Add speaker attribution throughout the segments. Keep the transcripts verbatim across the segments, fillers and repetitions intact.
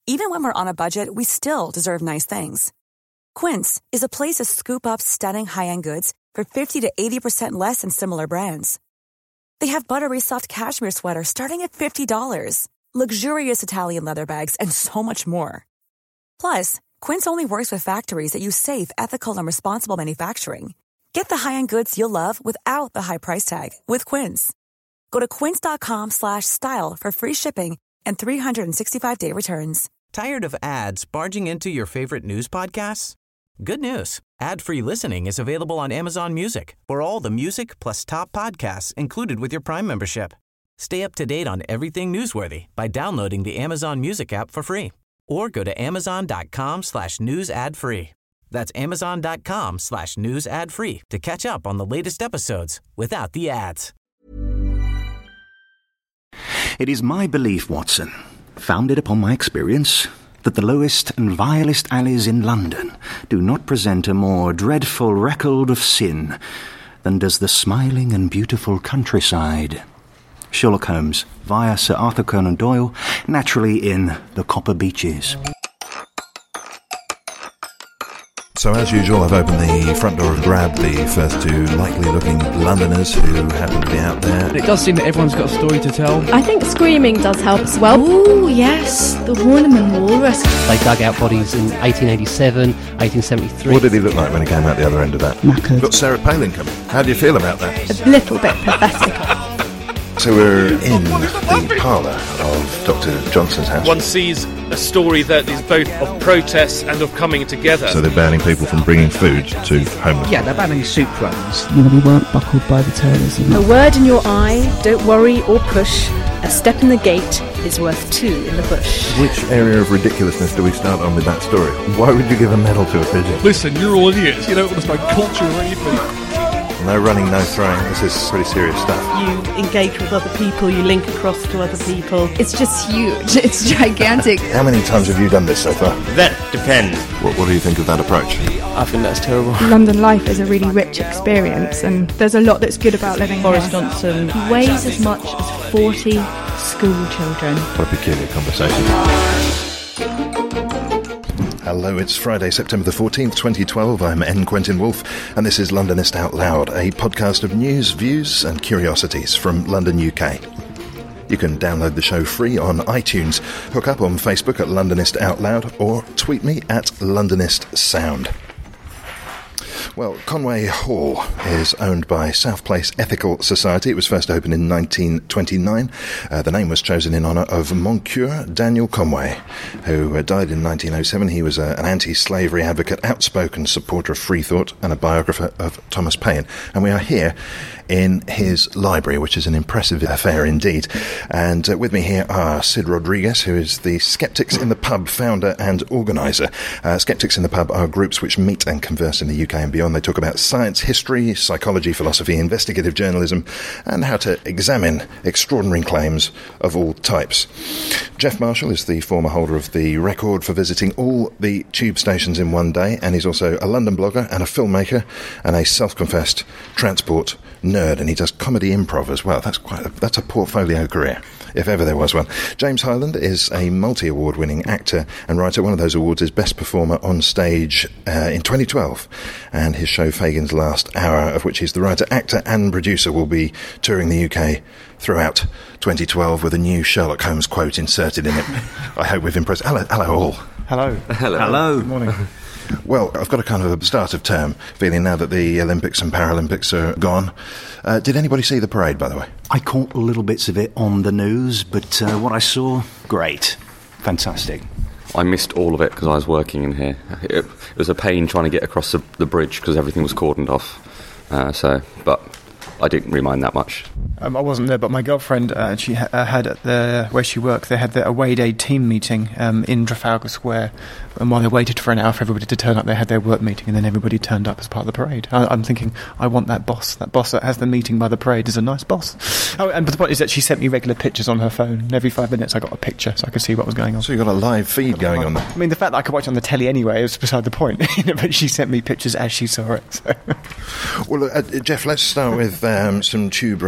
Speaker 1: Even when we're on a budget, we still deserve nice things. Quince is a place to scoop up stunning high-end goods for fifty to eighty percent less than similar brands. They have buttery soft cashmere sweaters starting at fifty dollars, luxurious Italian leather bags, and so much more. Plus, Quince only works with factories that use safe, ethical, and responsible manufacturing. Get the high-end goods you'll love without the high price tag with Quince. Go to quince.com slash style for free shipping and three sixty-five day returns.
Speaker 2: Tired of ads barging into your favorite news podcasts? Good news. Ad-free listening is available on Amazon Music for all the music plus top podcasts included with your Prime membership. Stay up to date on everything newsworthy by downloading the Amazon Music app for free or go to amazon.com slash news ad free. That's amazon.com slash news ad free to catch up on the latest episodes without the ads.
Speaker 3: It is my belief, Watson, founded upon my experience, that the lowest and vilest alleys in London do not present a more dreadful record of sin than does the smiling and beautiful countryside. Sherlock Holmes, via Sir Arthur Conan Doyle, naturally in The Copper Beeches.
Speaker 4: So as usual, I've opened the front door of Grab, the first two likely-looking Londoners who happen to be out there.
Speaker 5: It does seem that everyone's got a story to tell.
Speaker 6: I think screaming does help as well. Ooh, yes, the Horniman Walrus.
Speaker 7: They dug out bodies in eighteen eighty-seven, eighteen seventy-three.
Speaker 4: What did he look like when he came out the other end of that?
Speaker 6: Knackered.
Speaker 4: Got Sarah Palin coming. How do you feel about that?
Speaker 6: A little bit pathetic.
Speaker 4: So we're in the parlour of Doctor Johnson's house.
Speaker 8: One sees a story that is both of protests and of coming together.
Speaker 4: So they're banning people from bringing food to homeless.
Speaker 5: Yeah, they're banning soup runs.
Speaker 9: You know, we weren't buckled by the tailors.
Speaker 10: A word in your eye, don't worry or push. A step in the gate is worth two in the bush.
Speaker 4: Which area of ridiculousn's do we start on with that story? Why would you give a medal to a pigeon?
Speaker 5: Listen, you're all idiots. You don't understand culture or anything.
Speaker 4: No running, no throwing. This is pretty serious stuff.
Speaker 10: You engage with other people, you link across to other people.
Speaker 6: It's just huge. It's gigantic.
Speaker 4: How many times have you done this so far?
Speaker 8: That depends.
Speaker 4: What, what do you think of that approach?
Speaker 5: I think that's terrible.
Speaker 9: London life is a really rich experience, and there's a lot that's good about living
Speaker 10: Boris
Speaker 9: here.
Speaker 10: Johnson weighs as much as forty school children.
Speaker 4: What a peculiar conversation. Hello, it's Friday, September the fourteenth, twenty twelve. I'm N. Quentin Woolf, and this is Londonist Out Loud, a podcast of news, views and curiosities from London, U K. You can download the show free on iTunes, hook up on Facebook at Londonist Out Loud, or tweet me at Londonist Sound. Well, Conway Hall is owned by South Place Ethical Society. It was first opened in nineteen twenty-nine. Uh, the name was chosen in honour of Moncure Daniel Conway, who uh, died in nineteen oh seven. He was uh, an anti-slavery advocate, outspoken supporter of free thought, and a biographer of Thomas Paine. And we are here in his library, which is an impressive affair indeed. And uh, with me here are Sid Rodriguez, who is the Skeptics in the Pub founder and organiser. Uh, Skeptics in the Pub are groups which meet and converse in the U K and beyond. They talk about science, history, psychology, philosophy, investigative journalism, and how to examine extraordinary claims of all types. Jeff Marshall is the former holder of the record for visiting all the tube stations in one day, and he's also a London blogger and a filmmaker and a self-confessed transport nerd, and he does comedy improv as well. That's quite a, that's a portfolio career, if ever there was one. James Hyland is a multi-award winning actor and writer. One of those awards is Best Performer on Stage uh, in twenty twelve, and his show Fagin's Last Hour, of which he's the writer, actor and producer, will be touring the U K throughout twenty twelve with a new Sherlock Holmes quote inserted in it. I hope we've impressed. Hello, hello all.
Speaker 5: Hello.
Speaker 3: Hello. Hello.
Speaker 5: Good morning.
Speaker 4: Well, I've got a kind of a start of term feeling now that the Olympics and Paralympics are gone. Uh, did anybody see the parade, by the way?
Speaker 3: I caught little bits of it on the news, but uh, what I saw, great. Fantastic.
Speaker 11: I missed all of it because I was working in here. It, it was a pain trying to get across the, the bridge because everything was cordoned off. Uh, so, but I didn't really mind that much.
Speaker 5: Um, I wasn't there, but my girlfriend, uh, she ha- uh, had at the where she worked, they had the away day team meeting um, in Trafalgar Square, and while they waited for an hour for everybody to turn up, they had their work meeting, and then everybody turned up as part of the parade. I- I'm thinking, I want that boss. That boss that has the meeting by the parade is a nice boss. Oh, and but the point is that she sent me regular pictures on her phone, and every five minutes I got a picture so I could see what was going on.
Speaker 4: So you got a live feed going on there?
Speaker 5: I mean, the fact that I could watch it on the telly anyway is beside the point, but she sent me pictures as she saw it. So.
Speaker 4: Well, uh, Jeff, let's start with um, some tube-related stuff.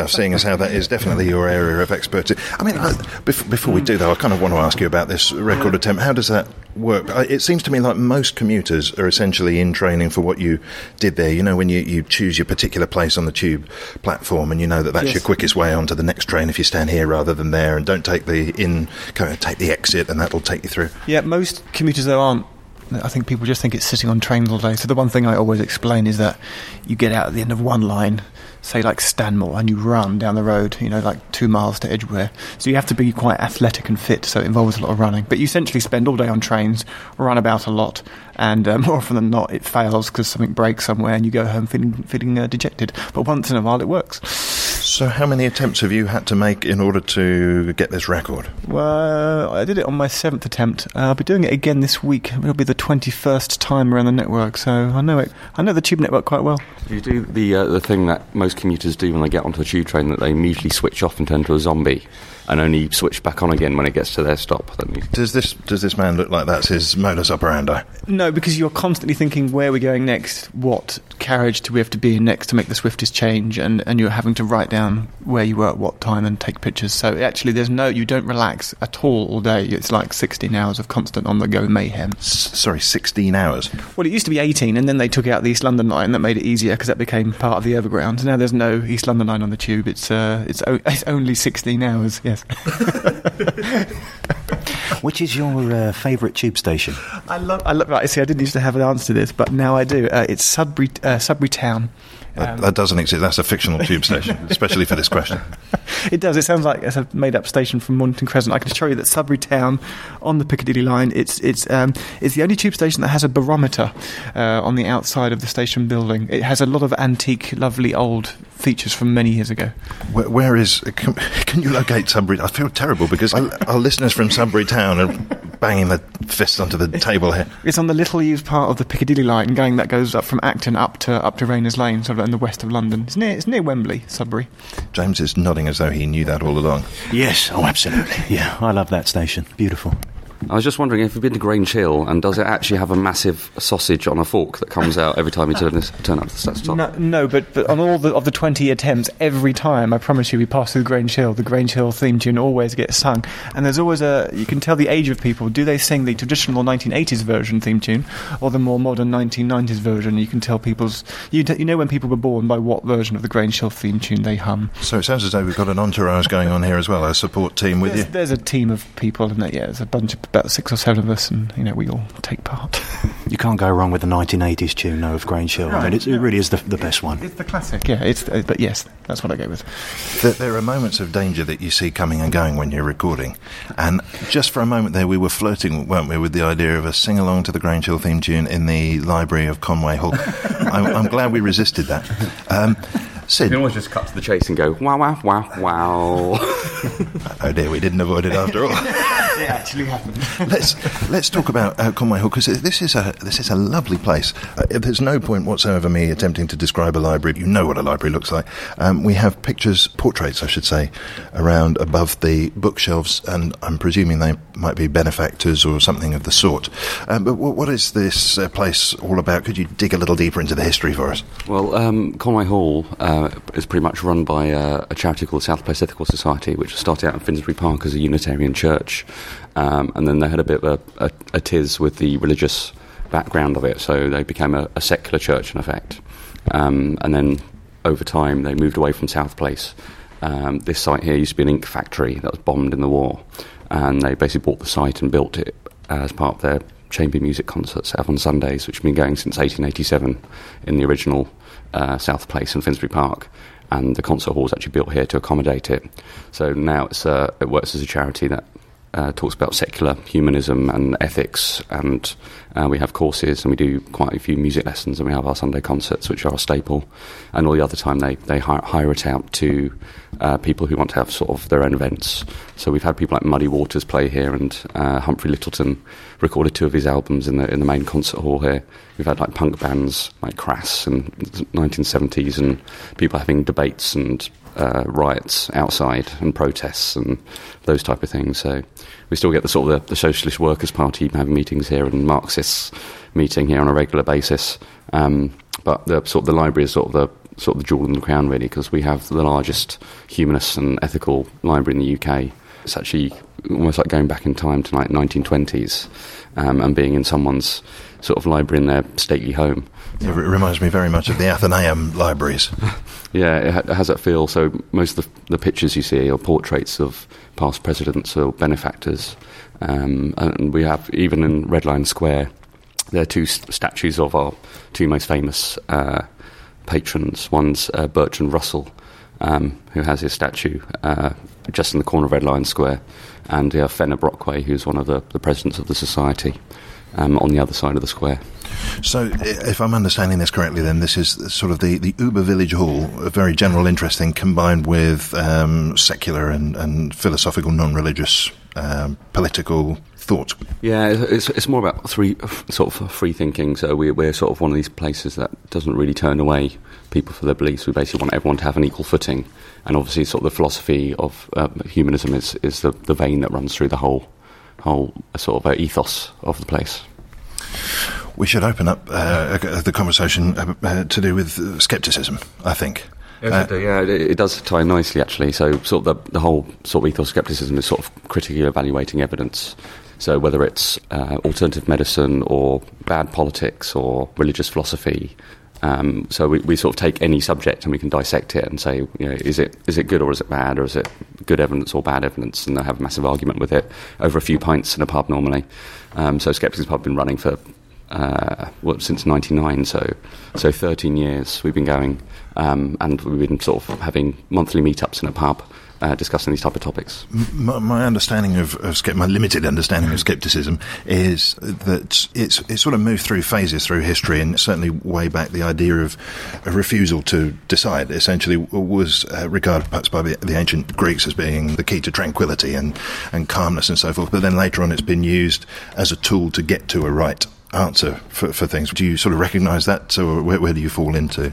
Speaker 4: stuff, seeing as how that is definitely your area of expertise. I mean, I, before, before we do that, I kind of want to ask you about this record attempt. How does that work? It seems to me like most commuters are essentially in training for what you did there. You know, when you, you choose your particular place on the tube platform and you know that that's yes. your quickest way onto the next train if you stand here rather than there, and don't take the in, take the exit, and that'll take you through.
Speaker 5: Yeah, most commuters though aren't. I think people just think it's sitting on trains all day. So the one thing I always explain is that you get out at the end of one line, say like Stanmore, and you run down the road, you know, like two miles to Edgware. So you have to be quite athletic and fit, so it involves a lot of running. But you essentially spend all day on trains, run about a lot, and uh, more often than not it fails because something breaks somewhere and you go home feeling, feeling uh, dejected. But once in a while it works.
Speaker 4: So how many attempts have you had to make in order to get this record?
Speaker 5: Well, I did it on my seventh attempt. Uh, I'll be doing it again this week. It'll be the twenty-first time around the network, so I know it. I know the tube network quite well.
Speaker 11: You do the uh, the thing that most commuters do when they get onto a tube train, that they immediately switch off and turn to a zombie, and only switch back on again when it gets to their stop.
Speaker 4: Does this does this man look like that's his modus operandi?
Speaker 5: No, because you're constantly thinking, where are we going next? What carriage do we have to be in next to make the swiftest change? And, and you're having to write down where you were at what time and take pictures. So actually, there's no, you don't relax at all all day. It's like sixteen hours of constant on-the-go mayhem.
Speaker 4: S- sorry, sixteen hours?
Speaker 5: Well, it used to be eighteen, and then they took out the East London line. That made it easier because that became part of the Overground. Now there's no East London line on the tube. It's uh, it's, o- it's only sixteen hours, yes.
Speaker 3: Which is your uh, favourite tube station?
Speaker 5: I love. I love. Right, see, I didn't used to have an answer to this, but now I do. Uh, it's Sudbury, uh, Sudbury Town.
Speaker 4: That,
Speaker 5: um,
Speaker 4: that doesn't exist. That's a fictional tube station, especially for this question.
Speaker 5: It does. It sounds like it's a made-up station from Mornington Crescent. I can assure you that Sudbury Town, on the Piccadilly line, it's it's um, it's the only tube station that has a barometer uh, on the outside of the station building. It has a lot of antique, lovely old features from many years ago.
Speaker 4: Where, where is? Can, can you locate Sudbury? I feel terrible because our, our listeners from Sudbury Town are banging their fists onto the table here.
Speaker 5: It's on the little used part of the Piccadilly line, going that goes up from Acton up to up to Rayners Lane, sort of in the west of London. It's near it's near Wembley, Sudbury.
Speaker 4: James is nodding as though he knew that all along.
Speaker 3: Yes, oh, absolutely. Yeah, I love that station. Beautiful.
Speaker 11: I was just wondering if you've been to Grange Hill, and does it actually have a massive sausage on a fork that comes out every time you turn this turn up the stop?
Speaker 5: No, no, but, but on all the, of the twenty attempts, every time, I promise you, we pass through Grange Hill, the Grange Hill theme tune always gets sung. And there's always a, you can tell the age of people. Do they sing the traditional nineteen eighties version theme tune, or the more modern nineteen nineties version? You can tell people's, you, t- you know when people were born by what version of the Grange Hill theme tune they hum.
Speaker 4: So it sounds as though we've got an entourage going on here as well, a support team with
Speaker 5: there's,
Speaker 4: you.
Speaker 5: There's a team of people, and yeah, there's a bunch of, about six or seven of us, and you know we all take part.
Speaker 3: You can't go wrong with the nineteen eighties tune, though, of Grange Hill. Right. I mean, it's, it really is the, the best one.
Speaker 5: It's the classic, yeah. It's uh, but yes, that's what I go with.
Speaker 4: There, there are moments of danger that you see coming and going when you're recording, and just for a moment there, we were flirting, weren't we, with the idea of a sing along to the Grange Hill theme tune in the library of Conway Hall. I'm, I'm glad we resisted that. Um, Sid.
Speaker 11: You can always just cut to the chase and go, wow, wow, wow, wow.
Speaker 4: Oh dear, we didn't avoid it after all.
Speaker 5: It actually happened.
Speaker 4: let's let's talk about uh, Conway Hall, because this is a this is a lovely place. Uh, there's no point whatsoever me attempting to describe a library. You know what a library looks like. Um, we have pictures, portraits, I should say, around above the bookshelves, and I'm presuming they might be benefactors or something of the sort. Um, but w- what is this uh, place all about? Could you dig a little deeper into the history for us?
Speaker 11: Well, um, Conway Hall uh, is pretty much run by uh, a charity called the South Place Ethical Society, which started out in Finsbury Park as a Unitarian church. Um, and then they had a bit of a, a, a tiz with the religious background of it, so they became a, a secular church in effect. Um, and then over time they moved away from South Place. Um, this site here used to be an ink factory that was bombed in the war, and they basically bought the site and built it as part of their chamber music concerts on Sundays, which have been going since eighteen eighty-seven in the original uh, South Place in Finsbury Park. And the concert hall was actually built here to accommodate it. So now it's uh, it works as a charity that Uh, talks about secular humanism and ethics, and uh, we have courses, and we do quite a few music lessons, and we have our Sunday concerts, which are a staple, and all the other time they, they hire, hire it out to uh, people who want to have sort of their own events. So we've had people like Muddy Waters play here, and uh, Humphrey Lyttelton recorded two of his albums in the in the main concert hall here. We've had like punk bands like Crass in the nineteen seventies, and people having debates and Uh, riots outside and protests and those type of things. So we still get the sort of the, the Socialist Workers' Party having meetings here, and Marxists meeting here on a regular basis. Um, but the sort of the library is sort of the sort of the jewel in the crown, really, because we have the largest humanist and ethical library in the U K. It's actually almost like going back in time to like nineteen twenties um, and being in someone's sort of library in their stately home.
Speaker 4: It reminds me very much of the Athenaeum libraries.
Speaker 11: Yeah, it, ha- it has that feel. So most of the, the pictures you see are portraits of past presidents or benefactors. Um, and we have, even in Red Lion Square, there are two st- statues of our two most famous uh, patrons. One's uh, Bertrand Russell, um, who has his statue uh, just in the corner of Red Lion Square, and uh, Fenner Brockway, who's one of the, the presidents of the society, um, on the other side of the square.
Speaker 4: So, if I'm understanding this correctly, then this is sort of the, the Uber Village Hall, a very general interest thing, combined with um, secular and, and philosophical, non-religious, um, political thought.
Speaker 11: Yeah, it's it's more about three sort of free thinking. So we, we're sort of one of these places that doesn't really turn away people for their beliefs. We basically want everyone to have an equal footing, and obviously, sort of the philosophy of uh, humanism is is the, the vein that runs through the whole whole sort of uh, ethos of the place.
Speaker 4: We should open up uh, the conversation uh, to do with uh, scepticism, I think.
Speaker 11: Yes, uh, yeah, it, it does tie nicely, actually. So sort of the, the whole sort of ethos of scepticism is sort of critically evaluating evidence. So whether it's uh, alternative medicine or bad politics or religious philosophy, um, so we, we sort of take any subject and we can dissect it and say, you know, is it is it good or is it bad, or is it good evidence or bad evidence, and they'll have a massive argument with it over a few pints in a pub normally. Um, so Skeptics Pub have been running for Uh, well, since ninety-nine, so so thirteen years we've been going, um, and we've been sort of having monthly meetups in a pub uh, discussing these type of topics.
Speaker 4: My, my understanding of, of my limited understanding of scepticism is that it's it's sort of moved through phases through history, and certainly way back the idea of a refusal to decide essentially was uh, regarded perhaps by the, the ancient Greeks as being the key to tranquility and, and calmness and so forth, but then later on it's been used as a tool to get to a right answer for, for things. Do you sort of recognise that, or where, where do you fall into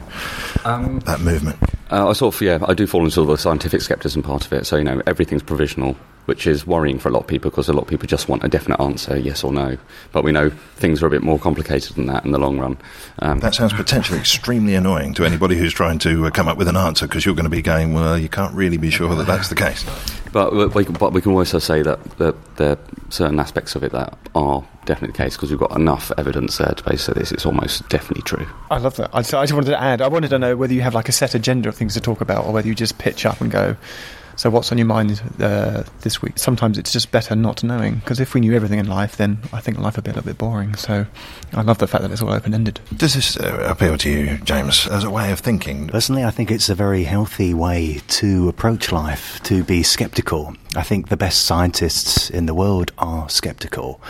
Speaker 4: um, that movement?
Speaker 11: Uh, I sort of, yeah, I do fall into the scientific scepticism part of it. So, you know, everything's provisional, which is worrying for a lot of people because a lot of people just want a definite answer, yes or no. But we know things are a bit more complicated than that in the long run. Um,
Speaker 4: that sounds potentially extremely annoying to anybody who's trying to uh, come up with an answer, because you're going to be going, well, you can't really be sure that that's the case.
Speaker 11: But we, but we can also say that, that there are certain aspects of it that are definitely the case, because we've got enough evidence there to base this. It's almost definitely true.
Speaker 5: I love that. I, I just wanted to add, I wanted to know whether you have like a set agenda of things to talk about, or whether you just pitch up and go, so what's on your mind uh, this week? Sometimes it's just better not knowing, because if we knew everything in life, then I think life would be a little bit boring. So I love the fact that it's all open-ended.
Speaker 4: Does this uh, appeal to you, James, as a way of thinking?
Speaker 3: Personally, I think it's a very healthy way to approach life, to be sceptical. I think the best scientists in the world are sceptical.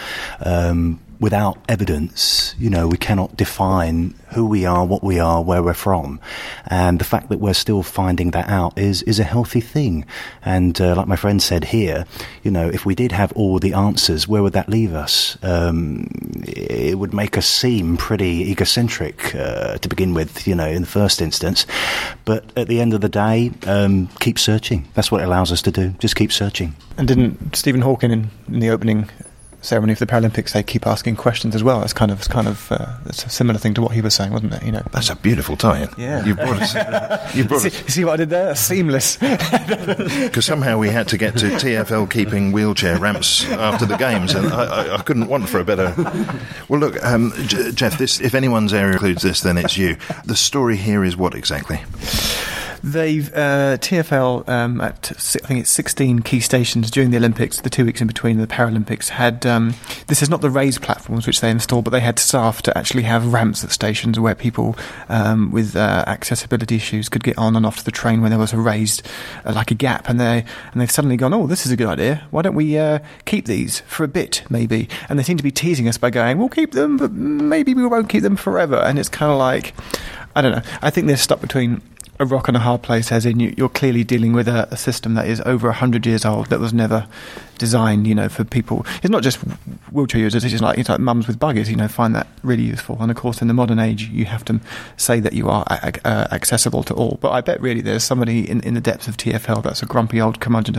Speaker 3: Um, without evidence, you know, we cannot define who we are, what we are, where we're from. And the fact that we're still finding that out is, is a healthy thing. And uh, like my friend said here, you know, if we did have all the answers, where would that leave us? Um, it would make us seem pretty egocentric uh, to begin with, you know, in the first instance. But at the end of the day, um, keep searching. That's what it allows us to do. Just keep searching.
Speaker 5: And didn't Stephen Hawking in, in the opening ceremony of the Paralympics, they keep asking questions as well? It's kind of, it's kind of, uh, it's a similar thing to what he was saying, wasn't it? You know,
Speaker 4: that's a beautiful tie-in.
Speaker 5: Yeah,
Speaker 4: you brought us. You brought
Speaker 5: see,
Speaker 4: us.
Speaker 5: You see what I did there? Seamless.
Speaker 4: Because somehow we had to get to T F L keeping wheelchair ramps after the games, and I, I, I couldn't want for a better. Well, look, um, J- Jeff. This, if anyone's area includes this, then it's you. The story here is what exactly?
Speaker 5: They've uh, T F L um, at I think it's sixteen key stations during the Olympics, the two weeks in between the Paralympics, had um, this is not the raised platforms which they installed, but they had staff to actually have ramps at stations where people um, with uh, accessibility issues could get on and off to the train when there was a raised uh, like a gap, and they and they've suddenly gone, oh, this is a good idea. Why don't we uh, keep these for a bit, maybe? And they seem to be teasing us by going, we'll keep them, but maybe we won't keep them forever. And it's kind of like, I don't know. I think they're stuck between a rock and a hard place, as in you, you're clearly dealing with a, a system that is over one hundred years old, that was never designed, you know, for people. It's not just wheelchair users, it's just like, it's like mums with buggies, you know, find that really useful. And of course, in the modern age, you have to say that you are uh, accessible to all. But I bet really there's somebody in, in the depths of T F L that's a grumpy old curmudgeon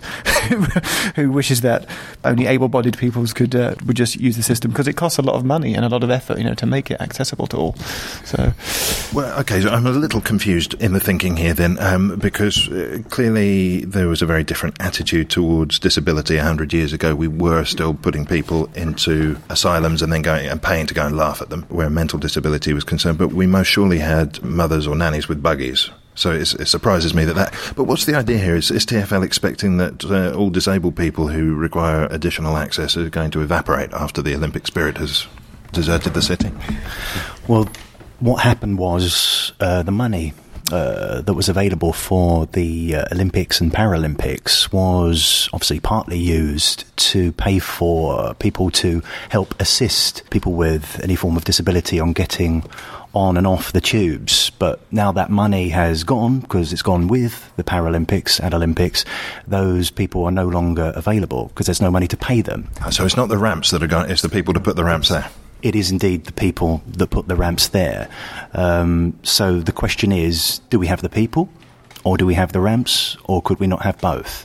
Speaker 5: who wishes that only able-bodied peoples could uh, would just use the system, because it costs a lot of money and a lot of effort, you know, to make it accessible to all. So,
Speaker 4: well, okay, so I'm a little confused in the thinking here then, um, because uh, clearly there was a very different attitude towards disability a hundred years ago. We were still putting people into asylums and then going and paying to go and laugh at them where mental disability was concerned, but we most surely had mothers or nannies with buggies. So it's, it surprises me that that... But what's the idea here? Is, is T F L expecting that uh, all disabled people who require additional access are going to evaporate after the Olympic spirit has deserted the city?
Speaker 3: Well, what happened was uh, the money uh, that was available for the uh, Olympics and Paralympics was obviously partly used to pay for people to help assist people with any form of disability on getting on and off the tubes. But now that money has gone, because it's gone with the Paralympics and Olympics, those people are no longer available because there's no money to pay them.
Speaker 4: So it's not the ramps that are going, it's the people to put the ramps there?
Speaker 3: It is indeed the people that put the ramps there. Um, so the question is, do we have the people? Or do we have the ramps, or could we not have both?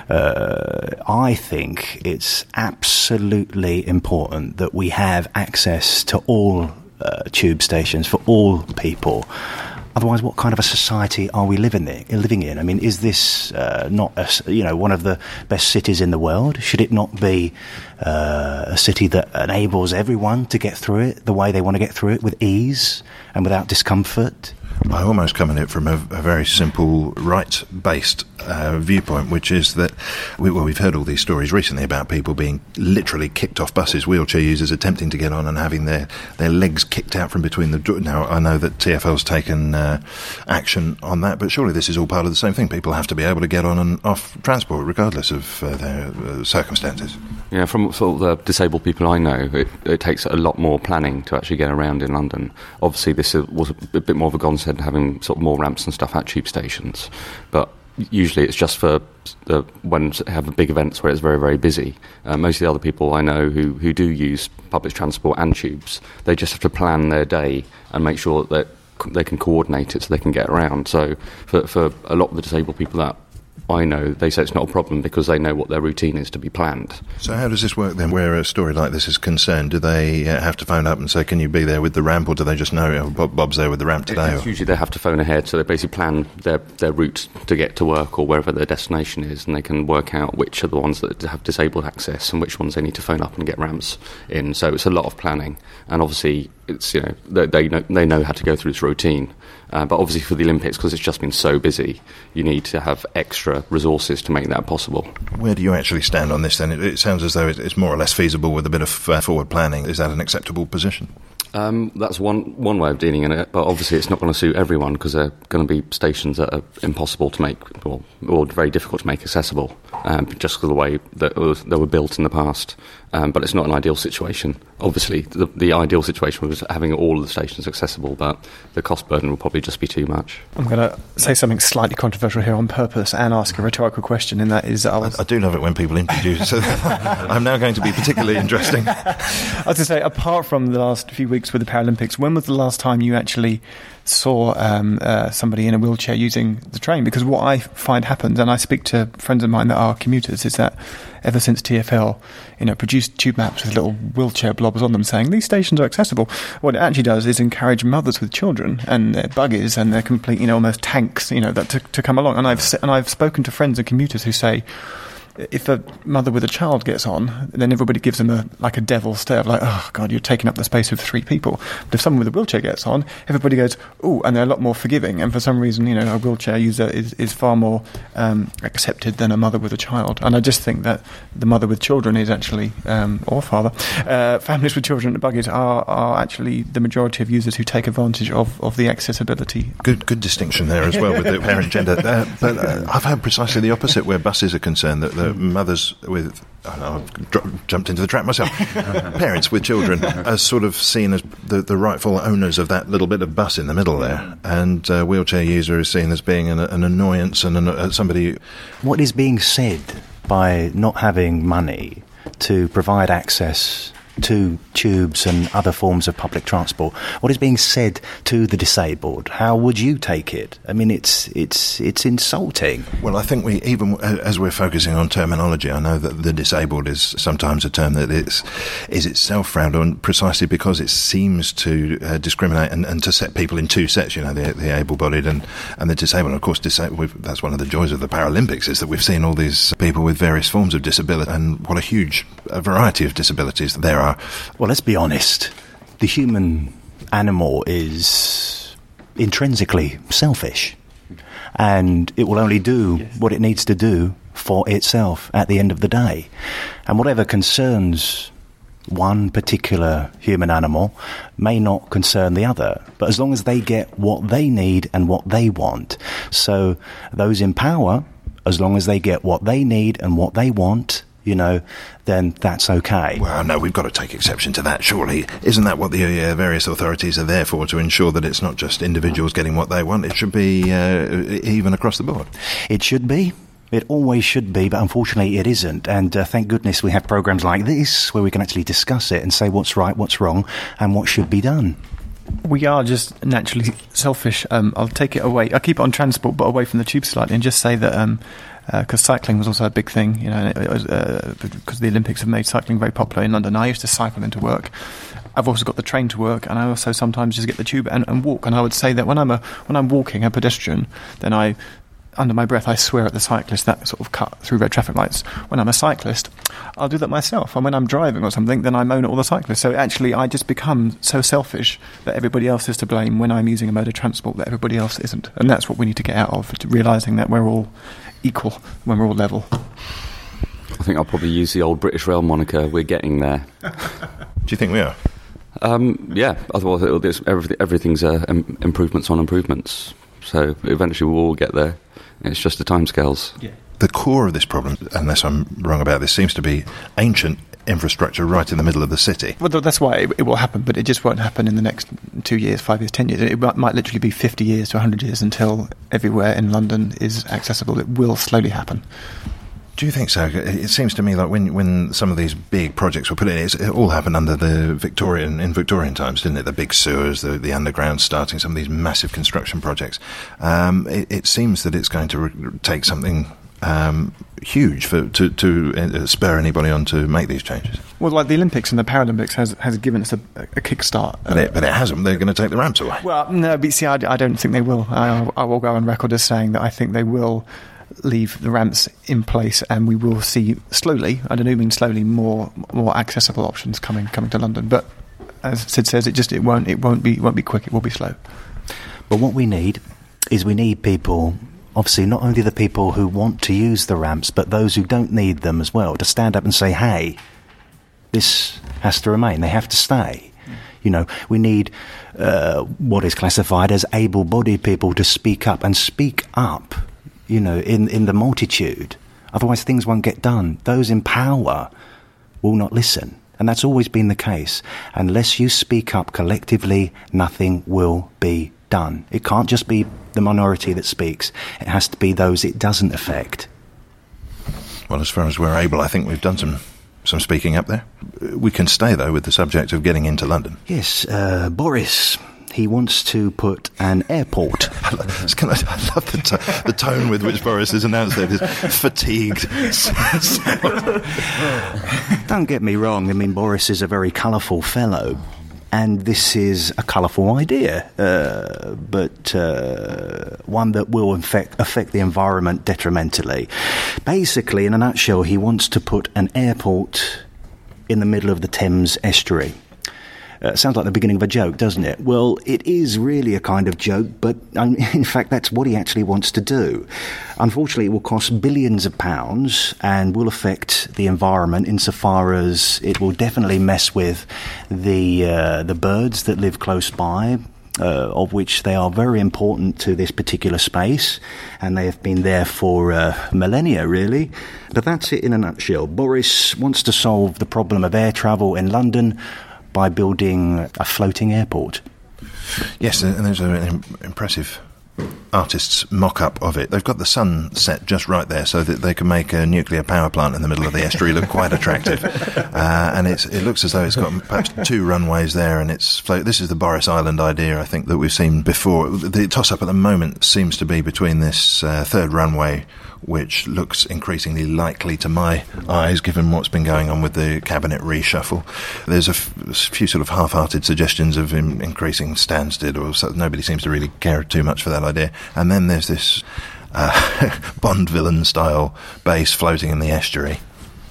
Speaker 3: Uh, I think it's absolutely important that we have access to all uh, tube stations for all people. Otherwise, what kind of a society are we living in? Living in? I mean, is this uh, not a, you know, one of the best cities in the world? Should it not be uh, a city that enables everyone to get through it the way they want to get through it, with ease and without discomfort?
Speaker 4: I almost come at it from a, a very simple rights-based uh, viewpoint, which is that we, well, we've heard all these stories recently about people being literally kicked off buses, wheelchair users attempting to get on and having their, their legs kicked out from between the doors. Now, I know that T F L's taken uh, action on that, but surely this is all part of the same thing. People have to be able to get on and off transport regardless of uh, their uh, circumstances.
Speaker 11: Yeah, from sort of the disabled people I know, it, it takes a lot more planning to actually get around in London. Obviously, this was a bit more of a godsend, having sort of more ramps and stuff at tube stations, but usually it's just for the when they have big events where it's very, very busy. Uh, most of the other people I know who, who do use public transport and tubes, they just have to plan their day and make sure that they can coordinate it so they can get around. So for, for a lot of the disabled people that I know, they say it's not a problem because they know what their routine is to be planned.
Speaker 4: So how does this work then, where a story like this is concerned? Do they uh, have to phone up and say, can you be there with the ramp, or do they just know, oh, Bob, Bob's there with the ramp today?
Speaker 11: It's usually they have to phone ahead, so they basically plan their, their route to get to work or wherever their destination is, and they can work out which are the ones that have disabled access and which ones they need to phone up and get ramps in. So it's a lot of planning, and obviously it's, you know, they, they know they know how to go through this routine. Uh, but obviously for the Olympics, because it's just been so busy, you need to have extra resources to make that possible.
Speaker 4: Where do you actually stand on this then? It, it sounds as though it's more or less feasible with a bit of uh, forward planning. Is that an acceptable position?
Speaker 11: Um, that's one one way of dealing in it, but obviously it's not going to suit everyone, because there are going to be stations that are impossible to make, or, or very difficult to make accessible, um, just because of the way that was, they were built in the past. Um, but it's not an ideal situation. Obviously, the, the ideal situation was having all of the stations accessible, but the cost burden will probably just be too much.
Speaker 5: I'm going to say something slightly controversial here on purpose and ask a rhetorical question, and that is... I, was
Speaker 4: I, I do love it when people introduce, so I'm now going to be particularly interesting.
Speaker 5: I was to say, apart from the last few weeks with the Paralympics, when was the last time you actually saw um, uh, somebody in a wheelchair using the train? Because what I find happens, and I speak to friends of mine that are commuters, is that ever since T F L, you know, produced tube maps with little wheelchair blobs on them saying these stations are accessible, what it actually does is encourage mothers with children and their buggies and their complete, you know, almost tanks, you know, that to, to come along. And I've and I've spoken to friends and commuters who say, if a mother with a child gets on, then everybody gives them a like a devil's stare of like, oh God, you're taking up the space of three people. But if someone with a wheelchair gets on, everybody goes, ooh, and they're a lot more forgiving. And for some reason, you know, a wheelchair user is, is far more um, accepted than a mother with a child. And I just think that the mother with children is actually, um, or father, uh, families with children and buggies are, are actually the majority of users who take advantage of, of the accessibility.
Speaker 4: Good good distinction there as well with the parent gender. Uh, but uh, I've had precisely the opposite where buses are concerned, that the mothers with, oh no, I've dro- jumped into the trap myself, parents with children are sort of seen as the, the rightful owners of that little bit of bus in the middle there, and a wheelchair user is seen as being an, an annoyance and an, uh, somebody...
Speaker 3: What is being said by not having money to provide access to tubes and other forms of public transport? What is being said to the disabled? How would you take it? I mean, it's it's it's insulting.
Speaker 4: Well, I think we, even as we're focusing on terminology, I know that the disabled is sometimes a term that is, is itself frowned on precisely because it seems to uh, discriminate and, and to set people in two sets, you know, the, the able-bodied and, and the disabled. And of course, disabled, that's one of the joys of the Paralympics, is that we've seen all these people with various forms of disability, and what a huge a variety of disabilities there are.
Speaker 3: Well, let's be honest. The human animal is intrinsically selfish, and it will only do yes. what it needs to do for itself at the end of the day. And whatever concerns one particular human animal may not concern the other, but as long as they get what they need and what they want. So those in power, as long as they get what they need and what they want, you know, then that's okay.
Speaker 4: Well, no, we've got to take exception to that, surely. Isn't that what the uh, various authorities are there for, to ensure that it's not just individuals getting what they want? It should be uh, even across the board.
Speaker 3: It should be. It always should be, but unfortunately it isn't. And uh, thank goodness we have programs like this where we can actually discuss it and say what's right, what's wrong, and what should be done.
Speaker 5: We are just naturally selfish. Um, I'll take it away. I keep it on transport, but away from the tube slightly, and just say that um, because uh, cycling was also a big thing, you know, it was, uh, because the Olympics have made cycling very popular in London. I used to cycle into work. I've also got the train to work, and I also sometimes just get the tube and, and walk. And I would say that when I'm a when I'm walking, a pedestrian, then I, under my breath, I swear at the cyclist that sort of cut through red traffic lights. When I'm a cyclist, I'll do that myself. And when I'm driving or something, then I moan at all the cyclists. So actually, I just become so selfish that everybody else is to blame when I'm using a mode of transport that everybody else isn't. And that's what we need to get out of, realising that we're all equal when we're all level.
Speaker 11: I think I'll probably use the old British Rail moniker, we're getting there.
Speaker 4: Do you think we are?
Speaker 11: Um, yeah, otherwise it'll be, everything, everything's uh, im- improvements on improvements. So eventually we'll all get there. It's just the timescales.
Speaker 4: Yeah. The core of this problem, unless I'm wrong about this, seems to be ancient infrastructure right in the middle of the city.
Speaker 5: Well, that's why it, it will happen, but it just won't happen in the next two years, five years, ten years. It might, might literally be fifty years to one hundred years until everywhere in London is accessible. It will slowly happen.
Speaker 4: Do you think so? It seems to me like when when some of these big projects were put in, it all happened under the Victorian in Victorian times, didn't it? The big sewers, the, the underground, starting some of these massive construction projects. Um, it, it seems that it's going to re- take something um, huge for to, to spur anybody on to make these changes.
Speaker 5: Well, like the Olympics and the Paralympics has has given us a, a kickstart.
Speaker 4: But it, but it hasn't. They're going to take the ramps away.
Speaker 5: Well, no, but see, I, I don't think they will. I, I will go on record as saying that I think they will leave the ramps in place, and we will see slowly, I don't mean slowly, more more accessible options coming coming to London. But as Sid says, it just it won't it won't be it won't be quick. It will be slow.
Speaker 3: But what we need is we need people, obviously not only the people who want to use the ramps, but those who don't need them as well, to stand up and say, hey, this has to remain. They have to stay. Mm. You know, we need uh, what is classified as able-bodied people to speak up and speak up. You know, in, in the multitude. Otherwise things won't get done. Those in power will not listen. And that's always been the case. Unless you speak up collectively, nothing will be done. It can't just be the minority that speaks. It has to be those it doesn't affect.
Speaker 4: Well, as far as we're able, I think we've done some some speaking up there. We can stay, though, with the subject of getting into London.
Speaker 3: Yes, uh, Boris... He wants to put an airport.
Speaker 4: I love the, to- the tone with which Boris has announced that he's fatigued.
Speaker 3: Don't get me wrong. I mean, Boris is a very colourful fellow, and this is a colourful idea, uh, but uh, one that will affect, affect the environment detrimentally. Basically, in a nutshell, he wants to put an airport in the middle of the Thames estuary. Uh, sounds like the beginning of a joke, doesn't it? Well, it is really a kind of joke, but um, in fact that's what he actually wants to do. Unfortunately, it will cost billions of pounds and will affect the environment insofar as it will definitely mess with the uh, the birds that live close by, uh, of which they are very important to this particular space, and they have been there for uh, millennia, really. But that's it in a nutshell. Boris wants to solve the problem of air travel in London by building a floating airport.
Speaker 4: Yes, and there's an impressive artist's mock-up of it. They've got the sun set just right there so that they can make a nuclear power plant in the middle of the estuary look quite attractive. Uh, and it's, it looks as though it's got perhaps two runways there, and it's float. This is the Boris Island idea, I think, that we've seen before. The toss-up at the moment seems to be between this uh, third runway, which looks increasingly likely to my eyes, given what's been going on with the cabinet reshuffle. There's a, f- a few sort of half-hearted suggestions of in- increasing Stansted, or so, nobody seems to really care too much for that idea. And then there's this uh, Bond villain-style base floating in the estuary.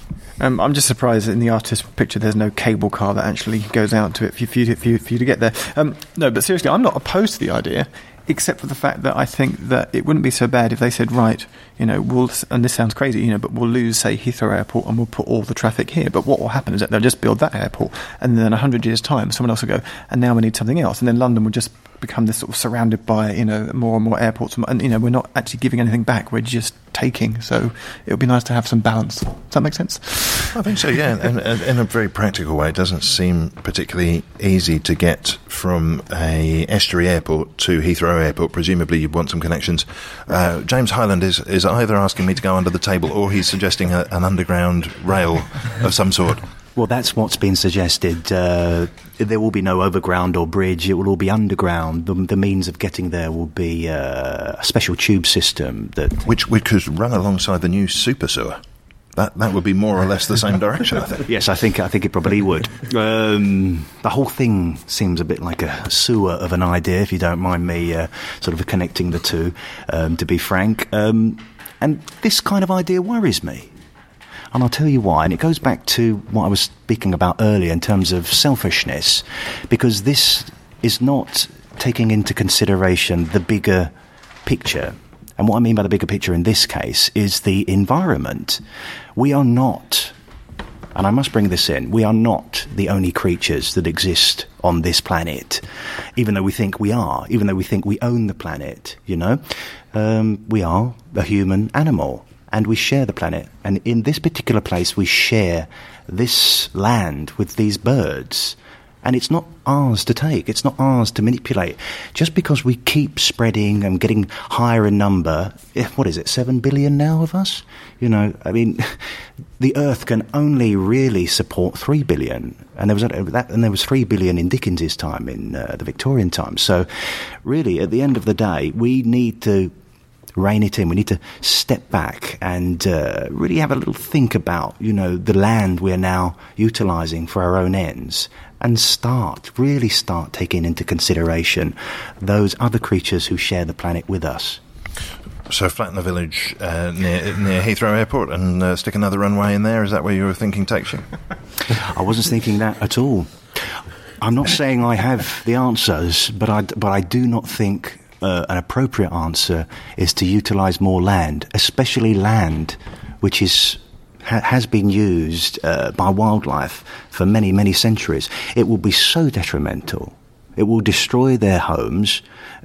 Speaker 5: Um, I'm just surprised that in the artist picture there's no cable car that actually goes out to it for you, for you, for you, for you to get there. Um, no, but seriously, I'm not opposed to the idea, except for the fact that I think that it wouldn't be so bad if they said, right, you know, we'll, and this sounds crazy, you know, but we'll lose, say, Heathrow Airport and we'll put all the traffic here. But what will happen is that they'll just build that airport, and then in a hundred years' time, someone else will go, and now we need something else. And then London will just become this sort of surrounded by, you know, more and more airports. And, you know, we're not actually giving anything back, we're just taking. So it would be nice to have some balance. Does that make sense?
Speaker 4: I think so, yeah. And, and in a very practical way, it doesn't seem particularly easy to get from a estuary airport to Heathrow Airport. Presumably you'd want some connections. Uh, James Hyland is, is either asking me to go under the table or he's suggesting a, an underground rail of some sort.
Speaker 3: Well, that's what's been suggested. Uh, there will be no overground or bridge. It will all be underground. The, the means of getting there will be uh, a special tube system that...
Speaker 4: Which, which could run alongside the new super sewer. That that would be more or less the same direction, I think.
Speaker 3: Yes, I think I think it probably would. Um, the whole thing seems a bit like a sewer of an idea, if you don't mind me uh, sort of connecting the two, um, to be frank. Um, and this kind of idea worries me. And I'll tell you why. And it goes back to what I was speaking about earlier in terms of selfishness, because this is not taking into consideration the bigger picture. And what I mean by the bigger picture in this case is the environment. We are not, and I must bring this in, we are not the only creatures that exist on this planet, even though we think we are, even though we think we own the planet, you know. Um, we are a human animal. And we share the planet. And in this particular place, we share this land with these birds. And it's not ours to take. It's not ours to manipulate. Just because we keep spreading and getting higher in number, what is it, seven billion now of us? You know, I mean, the Earth can only really support three billion. And there was that, and there was three billion in Dickens's time, in uh, the Victorian times. So really, at the end of the day, we need to rein it in. We need to step back and uh, really have a little think about, you know, the land we're now utilising for our own ends, and start, really start taking into consideration those other creatures who share the planet with us.
Speaker 4: So flatten the village uh, near, near Heathrow Airport and uh, stick another runway in there? Is that where you were thinking takes you?
Speaker 3: I wasn't thinking that at all. I'm not saying I have the answers, but I, but I do not think Uh, an appropriate answer is to utilise more land, especially land which is ha- has been used uh, by wildlife for many, many centuries. It will be so detrimental. It will destroy their homes.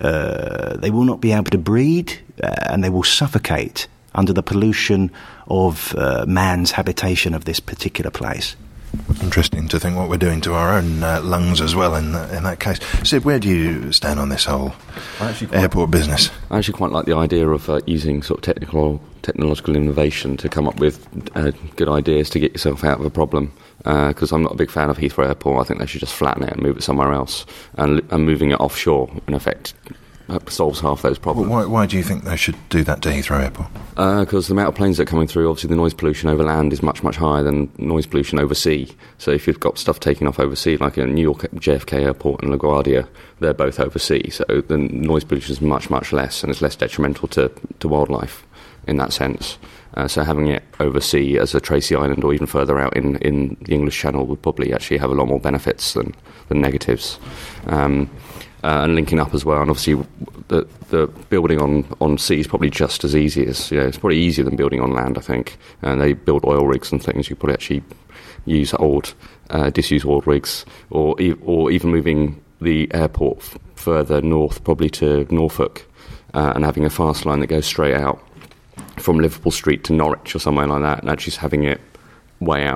Speaker 3: Uh, they will not be able to breed, uh, and they will suffocate under the pollution of uh, man's habitation of this particular place.
Speaker 4: Interesting to think what we're doing to our own uh, lungs as well in uh, in that case. Sid, where do you stand on this whole airport business?
Speaker 11: I actually quite like the idea of uh, using sort of technical technological innovation to come up with uh, good ideas to get yourself out of a problem. Because uh, I'm not a big fan of Heathrow Airport. I think they should just flatten it and move it somewhere else. And, and moving it offshore, in effect, solves half those problems.
Speaker 4: Well, why, why do you think they should do that to Heathrow Airport?
Speaker 11: Because uh, the amount of planes that are coming through, obviously the noise pollution over land is much, much higher than noise pollution over sea. So if you've got stuff taking off over sea, like in New York J F K Airport and LaGuardia, they're both over sea. So the noise pollution is much, much less, and it's less detrimental to, to wildlife in that sense. Uh, so having it oversea as a Tracy Island or even further out in, in the English Channel would probably actually have a lot more benefits than, than negatives. Um, uh, and linking up as well, and obviously the the building on, on sea is probably just as easy as, you know, it's probably easier than building on land, I think. And they build oil rigs and things, you probably actually use old, uh, disused oil rigs, or, e- or even moving the airport f- further north, probably to Norfolk, uh, and having a fast line that goes straight out from Liverpool Street to Norwich or somewhere like that, and actually just having it way out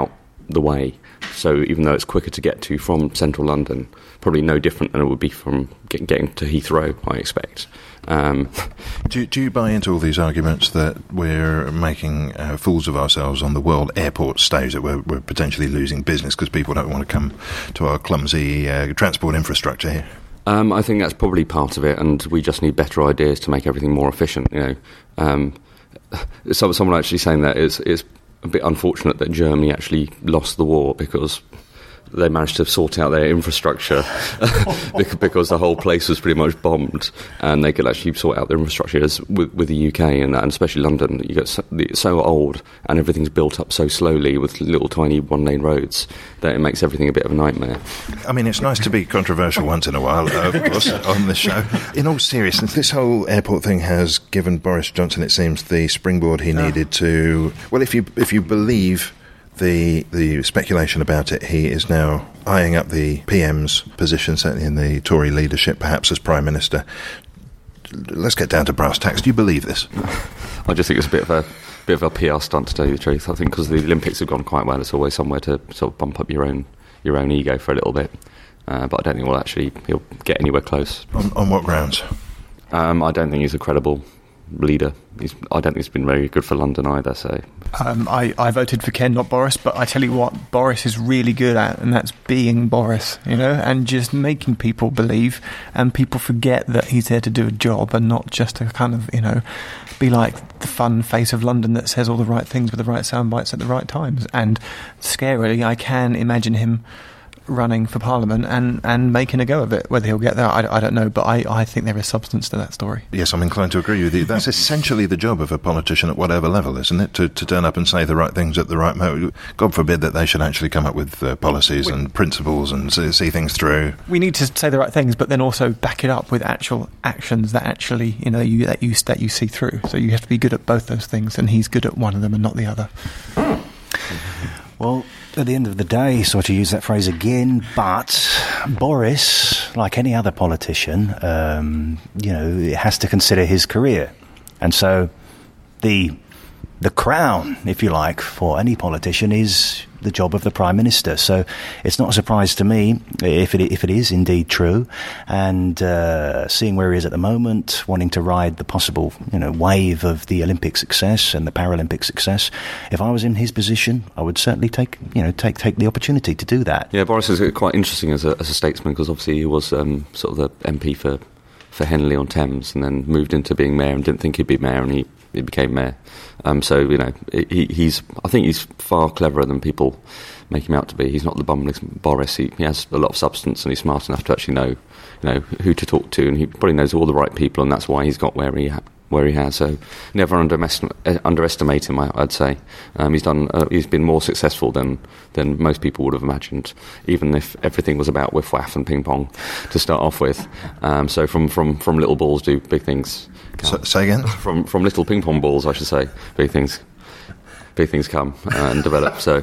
Speaker 11: the way. So even though it's quicker to get to from central London, probably no different than it would be from get, getting to Heathrow, I expect. Um,
Speaker 4: do, do you buy into all these arguments that we're making uh, fools of ourselves on the world airport stage, that we're, we're potentially losing business because people don't want to come to our clumsy uh, transport infrastructure here?
Speaker 11: Um, I think that's probably part of it, and we just need better ideas to make everything more efficient. You know, um, so, someone actually saying that is is a bit unfortunate that Germany actually lost the war because they managed to sort out their infrastructure because the whole place was pretty much bombed, and they could actually sort out their infrastructure. As with, with the U K and, and especially London, you get so, it's so old and everything's built up so slowly with little tiny one-lane roads that it makes everything a bit of a nightmare.
Speaker 4: I mean, it's nice to be controversial once in a while, uh, of course, on this show. In all seriousness, this whole airport thing has given Boris Johnson, it seems, the springboard he needed to... Well, if you if you believe... The the speculation about it, he is now eyeing up the P M's position, certainly in the Tory leadership, perhaps as Prime Minister. Let's get down to brass tacks. Do you believe this?
Speaker 11: I just think it's a bit of a bit of a P R stunt, to tell you the truth. I think because the Olympics have gone quite well, it's always somewhere to sort of bump up your own your own ego for a little bit. Uh, but I don't think we'll actually he'll get anywhere close.
Speaker 4: On, on what grounds?
Speaker 11: Um, I don't think he's a credible leader. He's, I don't think it's been very good for London either. So
Speaker 5: um, I, I voted for Ken, not Boris, but I tell you what, Boris is really good at, and that's being Boris, you know, and just making people believe, and people forget that he's there to do a job and not just to kind of, you know, be like the fun face of London that says all the right things with the right sound bites at the right times. And scarily, I can imagine him running for Parliament and, and making a go of it. Whether he'll get there, I, I don't know, but I, I think there is substance to that story.
Speaker 4: Yes, I'm inclined to agree with you. That's essentially the job of a politician at whatever level, isn't it? To, to turn up and say the right things at the right moment. God forbid that they should actually come up with uh, policies we, and principles and see, see things through.
Speaker 5: We need to say the right things, but then also back it up with actual actions that actually, you know, you, that you that you see through. So you have to be good at both those things, and he's good at one of them and not the other.
Speaker 3: Well, at the end of the day, sort of use that phrase again, but Boris, like any other politician, um, you know, has to consider his career. And so the the crown, if you like, for any politician is the job of the Prime Minister. So it's not a surprise to me if it if it is indeed true. And uh, seeing where he is at the moment, wanting to ride the possible, you know, wave of the Olympic success and the Paralympic success, if I was in his position, I would certainly take, you know, take take the opportunity to do that.
Speaker 11: Yeah, Boris is quite interesting as a as a statesman, because obviously he was um, sort of the M P for for Henley on Thames, and then moved into being mayor and didn't think he'd be mayor, and he. He became mayor. Um, so, you know, he, he's. I think he's far cleverer than people make him out to be. He's not the bumbling Boris. He, he has a lot of substance, and he's smart enough to actually know, you know, who to talk to, and he probably knows all the right people, and that's why he's got where he ha- where he has. So, never underestimate, underestimate him. I, I'd say um, he's done. Uh, he's been more successful than than most people would have imagined, even if everything was about whiff waff and ping pong to start off with. Um, so, from, from, from little balls do big things.
Speaker 4: So, say again?
Speaker 11: From from little ping pong balls, I should say, big things, big things come and develop. So,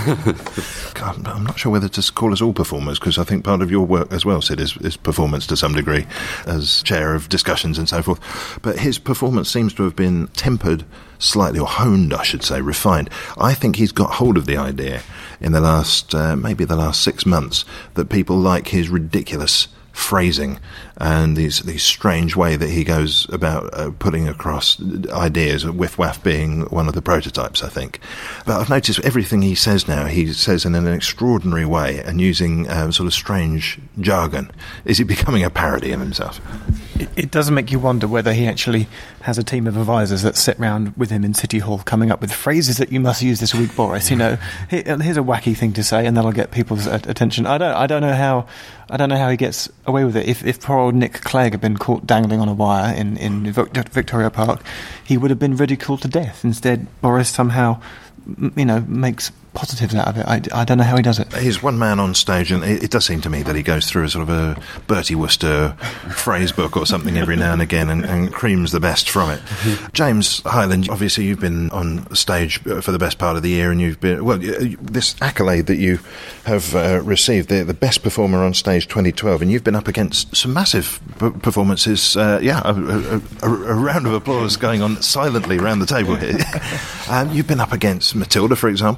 Speaker 4: God, I'm not sure whether to call us all performers, because I think part of your work as well, Sid, is, is performance to some degree, as chair of discussions and so forth. But his performance seems to have been tempered slightly, or honed, I should say, refined. I think he's got hold of the idea in the last, uh, maybe the last six months, that people like his ridiculous phrasing and these these strange way that he goes about uh, putting across ideas, whiff waff being one of the prototypes, I think. But I've noticed everything he says now, he says in an extraordinary way and using um, sort of strange jargon. Is he becoming a parody of himself?
Speaker 5: It, it does make you wonder whether he actually has a team of advisors that sit round with him in City Hall coming up with phrases that you must use this week, Boris. You know, here's a wacky thing to say, and that'll get people's attention. I don't, I don't know how, I don't know how he gets away with it. If, if poor old Nick Clegg had been caught dangling on a wire in in Victoria Park, he would have been ridiculed to death. Instead, Boris somehow, you know, makes positives out of it. I, I don't know how he does it.
Speaker 4: He's one man on stage, and it, it does seem to me that he goes through a sort of a Bertie Wooster phrase book or something every now and again, and, and creams the best from it. Mm-hmm. James Hyland, obviously you've been on stage for the best part of the year, and you've been, well, this accolade that you have uh, received, the, the best performer on stage twenty twelve, and you've been up against some massive p- performances. Uh, yeah, a, a, a, a round of applause going on silently around the table here. um, you've been up against Matilda, for example, a,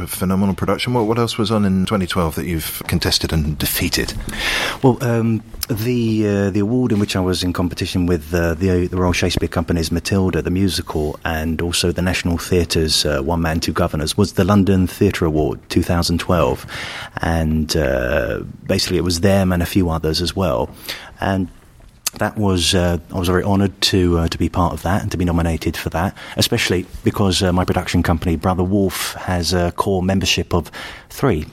Speaker 4: a phenomenal production. What, what else was on in twenty twelve that you've contested and defeated?
Speaker 3: Well, um, the uh, the award in which I was in competition with uh, the, the Royal Shakespeare Company's Matilda, the musical, and also the National Theatre's uh, One Man, Two Governors, was the London Theatre Award two thousand twelve. And uh, basically it was them and a few others as well. And that was, uh, I was very honoured to uh, to be part of that and to be nominated for that, especially because uh, my production company, Brother Wolf, has a core membership of three.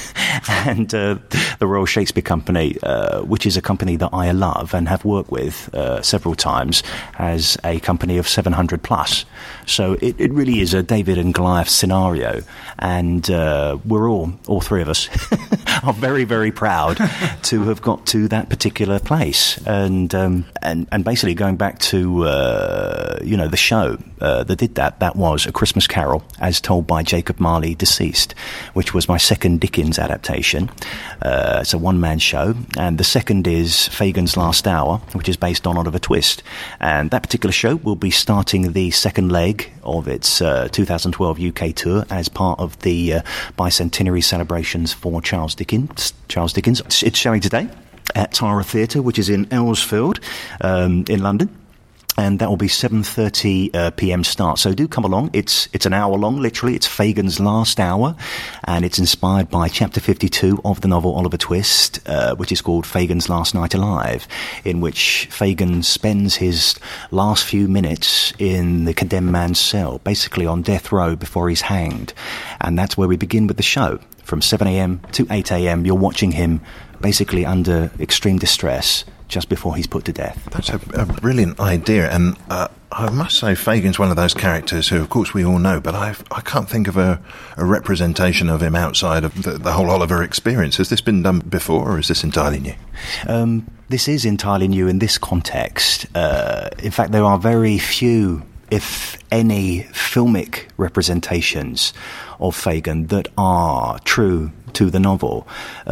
Speaker 3: and uh, the Royal Shakespeare Company, uh, which is a company that I love and have worked with uh, several times, has a company of seven hundred plus. So it, it really is a David and Goliath scenario. And uh, we're all, all three of us, are very, very proud to have got to that particular place. And Um, and, and basically going back to, uh, you know, the show uh, that did that, that was A Christmas Carol, as told by Jacob Marley, deceased, which was my second Dickens adaptation. Uh, it's a one-man show. And the second is Fagin's Last Hour, which is based on Oliver Twist. And that particular show will be starting the second leg of its uh, two thousand twelve U K tour as part of the uh, bicentenary celebrations for Charles Dickens. Charles Dickens. It's, it's showing today at Tara Theatre, which is in Earlsfield, um, in London. And that will be seven thirty uh, p.m. start. So do come along. It's it's an hour long, literally. It's Fagin's Last Hour, and it's inspired by chapter fifty-two of the novel Oliver Twist, uh, which is called Fagin's Last Night Alive, in which Fagin spends his last few minutes in the condemned man's cell, basically on death row before he's hanged. And that's where we begin with the show. From seven a.m. to eight a.m., you're watching him basically under extreme distress just before he's put to death.
Speaker 4: That's a, a brilliant idea, and uh, I must say Fagin's one of those characters who, of course, we all know, but I've, I can't think of a, a representation of him outside of the, the whole Oliver experience. Has this been done before, or is this entirely new?
Speaker 3: Um, this is entirely new in this context. Uh, in fact, there are very few, if any, filmic representations of Fagin that are true to the novel,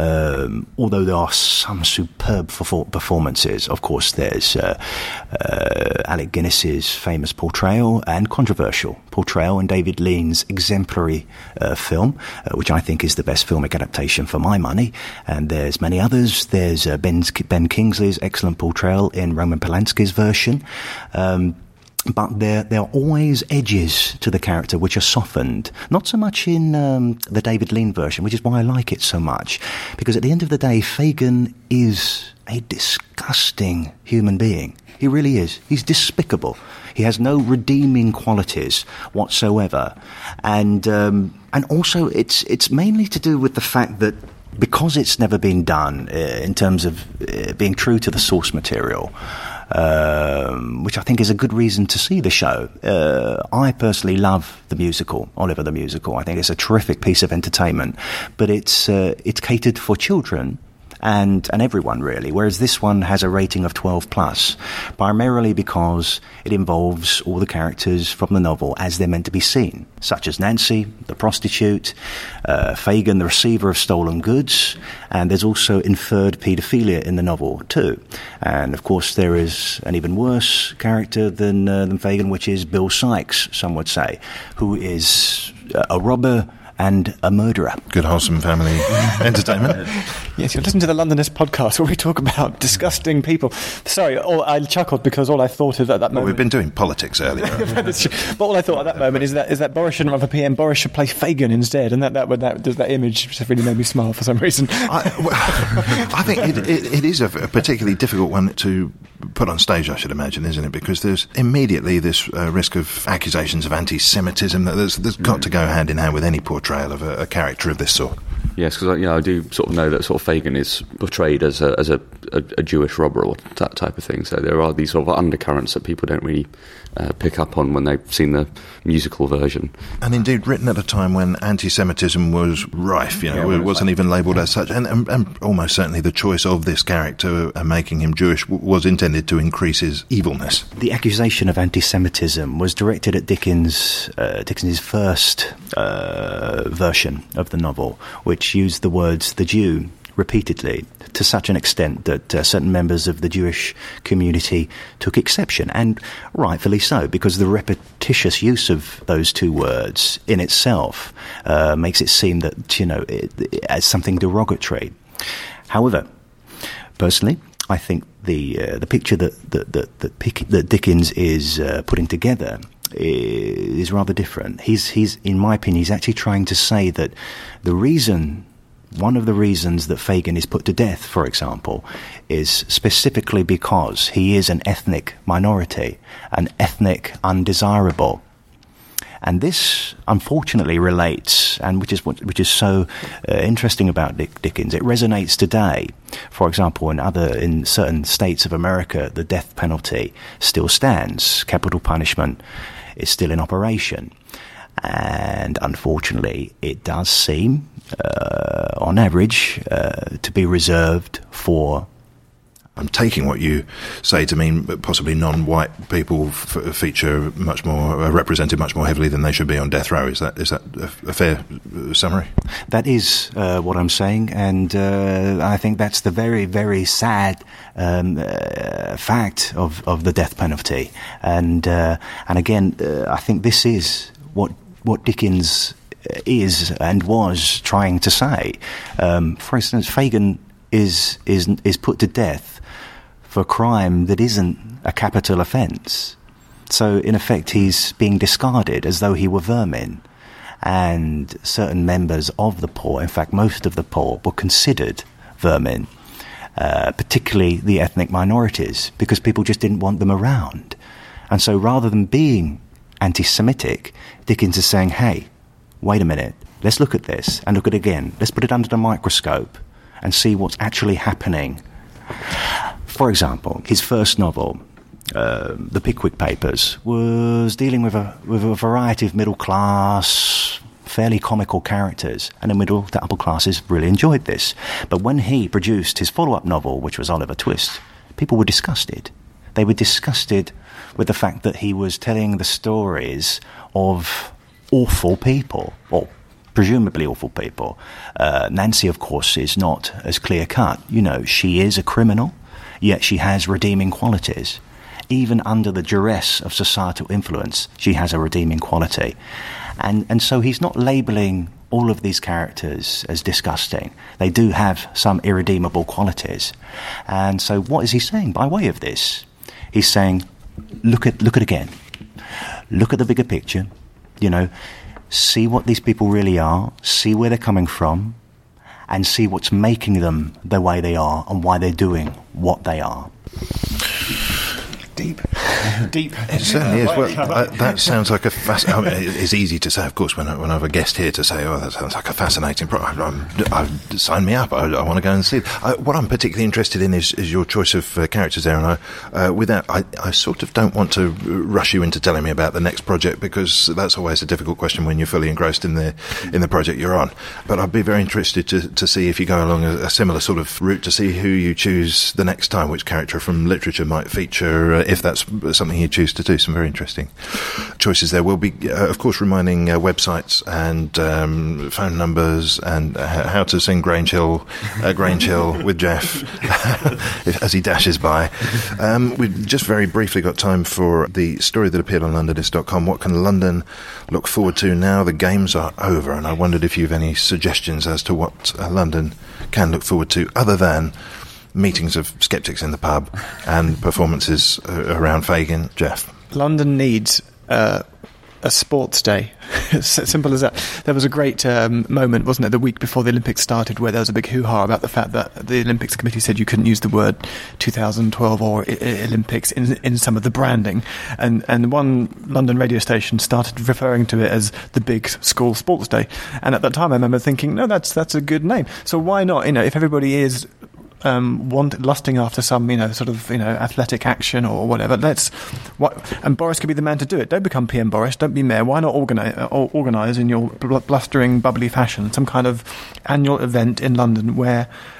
Speaker 3: um, although there are some superb performances. Of course, there's uh, uh, Alec Guinness's famous portrayal and controversial portrayal, and David Lean's exemplary uh, film, uh, which I think is the best filmic adaptation for my money. And there's many others. There's uh, Ben, Ben Kingsley's excellent portrayal in Roman Polanski's version. Um, But there, there are always edges to the character which are softened. Not so much in um, the David Lean version, which is why I like it so much. Because at the end of the day, Fagin is a disgusting human being. He really is. He's despicable. He has no redeeming qualities whatsoever. And um, and also, it's it's mainly to do with the fact that because it's never been done uh, in terms of uh, being true to the source material, Um, which I think is a good reason to see the show. Uh, I personally love the musical, Oliver the Musical. I think it's a terrific piece of entertainment, but it's uh, it's catered for children and and everyone really, whereas this one has a rating of twelve plus, primarily because it involves all the characters from the novel as they're meant to be seen, such as Nancy, the prostitute, uh, Fagin, the receiver of stolen goods, and there's also inferred paedophilia in the novel too. And of course there is an even worse character than, uh, than Fagin, which is Bill Sikes, some would say, who is a robber and a murderer.
Speaker 4: Good wholesome family entertainment.
Speaker 5: Yes, you're listening to the Londonist podcast where we talk about disgusting people. Sorry, all, I chuckled because all I thought of at that moment...
Speaker 4: Well, we've been doing politics earlier.
Speaker 5: But all I thought at that moment is that is that Boris shouldn't run for P M, Boris should play Fagin instead, and that that would that does that image just really made me smile for some reason.
Speaker 4: I, well, I think it, it, it is a, a particularly difficult one to put on stage, I should imagine, isn't it? Because there's immediately this uh, risk of accusations of anti-Semitism that there's, there's got to go hand in hand with any portrayal of a, a character of this sort.
Speaker 11: Yes, because yeah, I do sort of know that sort of Fagin is portrayed as a as a, a, a Jewish robber or that type of thing. So there are these sort of undercurrents that people don't really uh, pick up on when they've seen the musical version.
Speaker 4: And indeed, written at a time when anti-Semitism was rife, you know, yeah, it wasn't even labelled as such, and, and, and almost certainly the choice of this character and making him Jewish w- was intended to increase his evilness.
Speaker 3: The accusation of anti-Semitism was directed at Dickens, uh, Dickens's first uh, version of the novel, which used the words "the Jew" repeatedly, to such an extent that uh, certain members of the Jewish community took exception, and rightfully so, because the repetitious use of those two words in itself uh, makes it seem that, you know, it, it, as something derogatory. However, personally, I think the uh, the picture that that that, that, Pick, that Dickens is uh, putting together is rather different. He's he's in my opinion, he's actually trying to say that the reason, one of the reasons that Fagin is put to death, for example, is specifically because he is an ethnic minority, an ethnic undesirable. And this, unfortunately, relates, and which is what, which is so uh, interesting about Dick Dickens. It resonates today. For example, in other, in certain states of America, the death penalty still stands. Capital punishment is still in operation, and unfortunately, it does seem, uh, on average, uh, to be reserved for.
Speaker 4: I'm taking what you say to mean possibly non-white people f- feature much more, uh, represented much more heavily than they should be on death row. Is that is that a, a fair summary?
Speaker 3: That is uh, what I'm saying, and uh, I think that's the very, very sad um, uh, fact of, of the death penalty. And uh, and again, uh, I think this is what what Dickens is and was trying to say. Um, for instance, Fagin is is is put to death for a crime that isn't a capital offence. So, in effect, he's being discarded as though he were vermin. And certain members of the poor, in fact, most of the poor, were considered vermin, uh, particularly the ethnic minorities, because people just didn't want them around. And so, rather than being anti-Semitic, Dickens is saying, hey, wait a minute, let's look at this and look at it again. Let's put it under the microscope and see what's actually happening. For example, his first novel, uh, The Pickwick Papers, was dealing with a with a variety of middle-class, fairly comical characters, and the middle to upper classes really enjoyed this. But when he produced his follow-up novel, which was Oliver Twist, people were disgusted. They were disgusted with the fact that he was telling the stories of awful people, or presumably awful people. Uh, Nancy, of course, is not as clear-cut. You know, she is a criminal, yet she has redeeming qualities. Even under the duress of societal influence, she has a redeeming quality. And and so he's not labelling all of these characters as disgusting. They do have some irredeemable qualities. And so what is he saying by way of this? He's saying, look at look at again. Look at the bigger picture, you know, see what these people really are, see where they're coming from, and see what's making them the way they are and why they're doing what they are.
Speaker 5: Deep. Deep.
Speaker 4: It certainly is. Well, uh, that sounds like a fasc- I mean, it's easy to say, of course, when I, when I have a guest here to say, oh, that sounds like a fascinating project. I'm, I'm, sign me up. I, I want to go and see it. I, what I'm particularly interested in is, is your choice of uh, characters there. And I, uh, with that, I, I sort of don't want to rush you into telling me about the next project, because that's always a difficult question when you're fully engrossed in the in the project you're on. But I'd be very interested to, to see if you go along a, a similar sort of route, to see who you choose the next time, which character from literature might feature, uh, if that's something you choose to do. Some very interesting choices there. We'll be, uh, of course, reminding uh, websites and um, phone numbers and uh, how to sing Grange Hill, uh, Grange Hill with Jeff as he dashes by. Um, we've just very briefly got time for the story that appeared on Londonist dot com. What can London look forward to now the games are over? And I wondered if you have any suggestions as to what uh, London can look forward to, other than meetings of sceptics in the pub and performances uh, around Fagin. Jeff?
Speaker 5: London needs uh, a sports day. It's as simple as that. There was a great um, moment, wasn't it, the week before the Olympics started, where there was a big hoo-ha about the fact that the Olympics Committee said you couldn't use the word two thousand twelve or I- I- Olympics in, in some of the branding. And, and one London radio station started referring to it as the big school sports day. And at that time I remember thinking, no, that's that's a good name. So why not, you know, if everybody is Um, want lusting after some, you know, sort of, you know, athletic action or whatever. Let's, what, and Boris could be the man to do it. Don't become P M Boris. Don't be mayor. Why not organise, uh, organise in your bl- blustering, bubbly fashion some kind of annual event in London where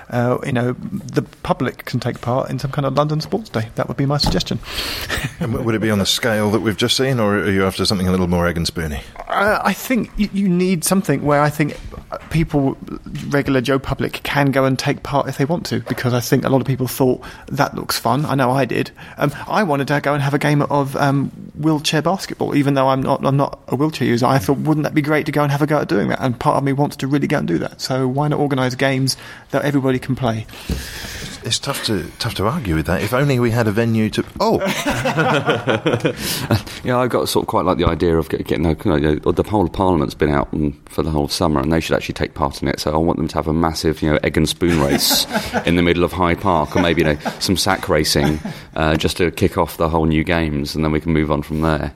Speaker 5: uh, you know, the public can take part in some kind of London Sports Day. That would be my suggestion.
Speaker 4: And would it be on the scale that we've just seen, or are you after something a little more egg and spoony?
Speaker 5: Uh, I think you, you need something where I think people, regular Joe public, can go and take part if they want to, because I think a lot of people thought that looks fun. I know I did. Um, I wanted to go and have a game of um, wheelchair basketball, even though I'm not I'm not a wheelchair user. I thought, wouldn't that be great to go and have a go at doing that? And part of me wants to really go and do that. So why not organise games that everybody can play?
Speaker 4: It's tough to tough to argue with that. If only we had a venue to. Oh,
Speaker 11: yeah, I got sort of quite like the idea of getting. You know, the whole of Parliament's been out for the whole summer, and they should actually take part in it. So I want them to have a massive, you know, egg and spoon race in the middle of Hyde Park, or maybe, you know, some sack racing, uh, just to kick off the whole new games, and then we can move on from there.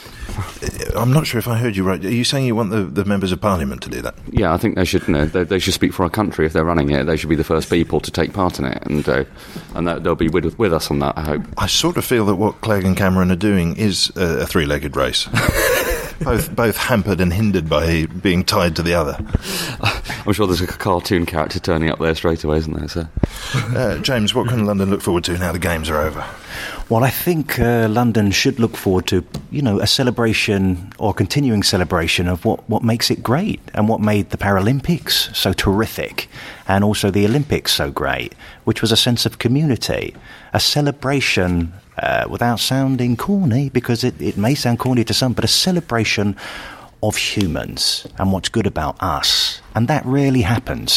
Speaker 4: I'm not sure if I heard you right. Are you saying you want the, the members of Parliament to do that?
Speaker 11: Yeah, I think they should. You know, they, they should speak for our country if they're running it. They should be the first people to take part in it, and uh, and that, they'll be with with us on that, I hope. I
Speaker 4: sort of feel that what Clegg and Cameron are doing is a, a three-legged race. both both hampered and hindered by being tied to the other.
Speaker 11: I'm sure there's a cartoon character turning up there straight away, isn't there, sir?
Speaker 4: uh, James, what can London look forward to now the games are over?
Speaker 3: Well, I think uh, London should look forward to, you know, a celebration or continuing celebration of what, what makes it great and what made the Paralympics so terrific and also the Olympics so great, which was a sense of community, a celebration uh, without sounding corny, because it, it may sound corny to some, but a celebration of humans and what's good about us. And that really happens.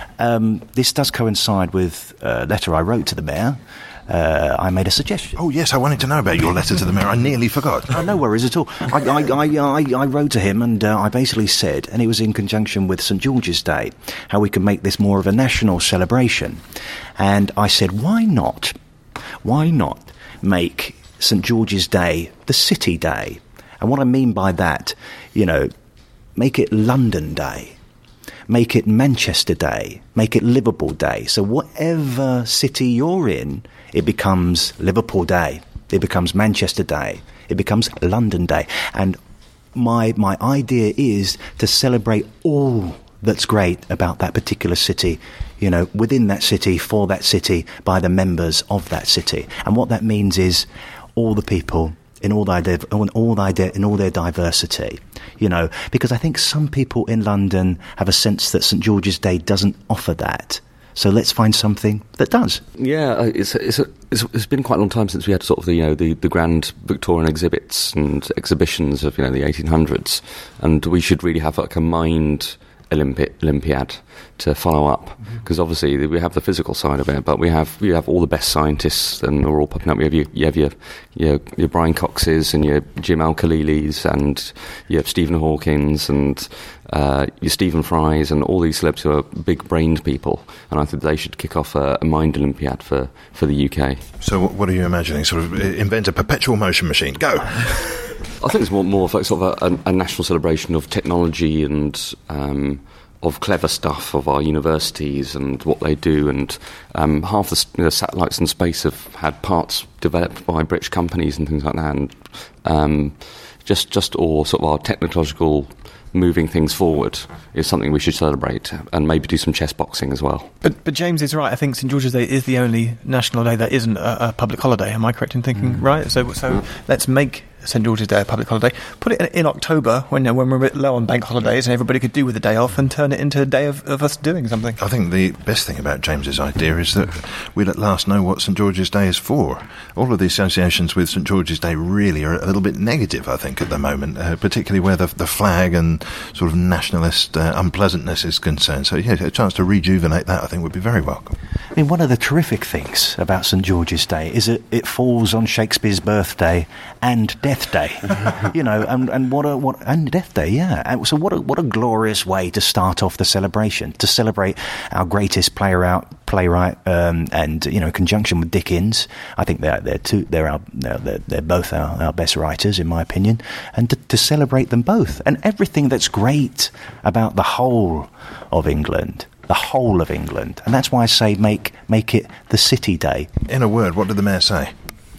Speaker 3: Um, this does coincide with a letter I wrote to the Mayor. Uh, I made a suggestion.
Speaker 4: Oh, yes, I wanted to know about your letter to the Mayor. I nearly forgot.
Speaker 3: Oh, no worries at all. I, I, I, I, I wrote to him and uh, I basically said, and it was in conjunction with St George's Day, how we can make this more of a national celebration. And I said, why not? Why not make St George's Day the City Day? And what I mean by that, you know, make it London Day. Make it Manchester Day, make it Liverpool Day. So whatever city you're in, it becomes Liverpool Day, it becomes Manchester Day, it becomes London Day. And my my idea is to celebrate all that's great about that particular city, you know, within that city, for that city, by the members of that city. And what that means is all the people in all their in all their in all their diversity, you know, because I think some people in London have a sense that St George's Day doesn't offer that. So let's find something that does.
Speaker 11: Yeah, it's it's, a, it's it's been quite a long time since we had sort of the you know the, the grand Victorian exhibits and exhibitions of you know the eighteen hundreds, and we should really have like a mind Olympi- Olympiad to follow up, because mm-hmm. obviously we have the physical side of it, but we have we have all the best scientists, and they're all popping up. We have your you have your your, your Brian Coxes and your Jim Al-Khalilis, and you have Stephen Hawkins and uh, your Stephen Fries, and all these celebs who are big-brained people. And I think they should kick off a, a mind Olympiad for, for the U K.
Speaker 4: So what are you imagining? Sort of invent a perpetual motion machine. Go.
Speaker 11: I think it's more, more of like sort of a, a national celebration of technology and um, of clever stuff of our universities and what they do. And um, half the you know, satellites in space have had parts developed by British companies and things like that. And um, just just all sort of our technological moving things forward is something we should celebrate, and maybe do some chess boxing as well.
Speaker 5: But but James is right. I think St George's Day is the only national day that isn't a, a public holiday. Am I correct in thinking? Mm. Right. So so mm. let's make St George's Day a public holiday. Put it in, in October when when we're a bit low on bank holidays and everybody could do with a day off, and turn it into a day of, of us doing something.
Speaker 4: I think the best thing about James's idea is that we'll at last know what St George's Day is for. All of the associations with St George's Day really are a little bit negative, I think, at the moment, uh, particularly where the, the flag and sort of nationalist uh, unpleasantness is concerned. So, yeah, a chance to rejuvenate that, I think, would be very welcome.
Speaker 3: I mean, one of the terrific things about St George's Day is that it falls on Shakespeare's birthday and Death Day, you know, and, and what a what and Death Day, yeah. And so what a what a glorious way to start off the celebration, to celebrate our greatest playwright, playwright, um, and you know, in conjunction with Dickens. I think they're they're two they're our they're, they're both our, our best writers, in my opinion, and to, to celebrate them both and everything that's great about the whole of England. The whole of England. And that's why I say make make it the City Day.
Speaker 4: In a word, what did the Mayor say?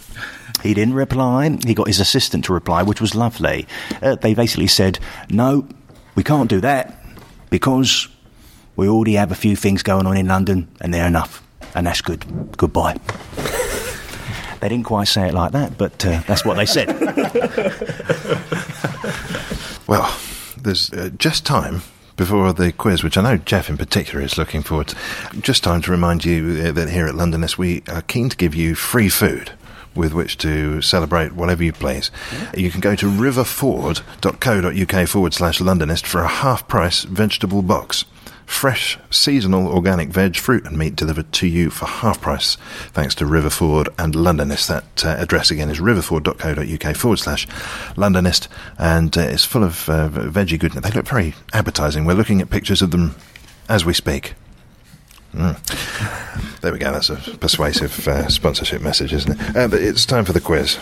Speaker 3: He didn't reply. He got his assistant to reply, which was lovely. Uh, they basically said, no, we can't do that because We already have a few things going on in London, and they're enough. And that's good. Goodbye. They didn't quite say it like that, but uh, that's what they said.
Speaker 4: Well, there's uh, just time before the quiz, which I know Jeff in particular is looking forward to. Just time to remind you uh, that here at Londonist we are keen to give you free food with which to celebrate whatever you please. Yeah. You can go to riverford.co.uk forward slash Londonist for a half-price vegetable box. Fresh, seasonal, organic veg, fruit and meat delivered to you for half price, thanks to Riverford and Londonist. That uh, address again is riverford.co.uk forward slash Londonist, and uh, it's full of uh, veggie goodness. They look very appetising. We're looking at pictures of them as we speak. Mm. There we go, that's a persuasive uh, sponsorship message, isn't it? Uh, but it's time for the quiz.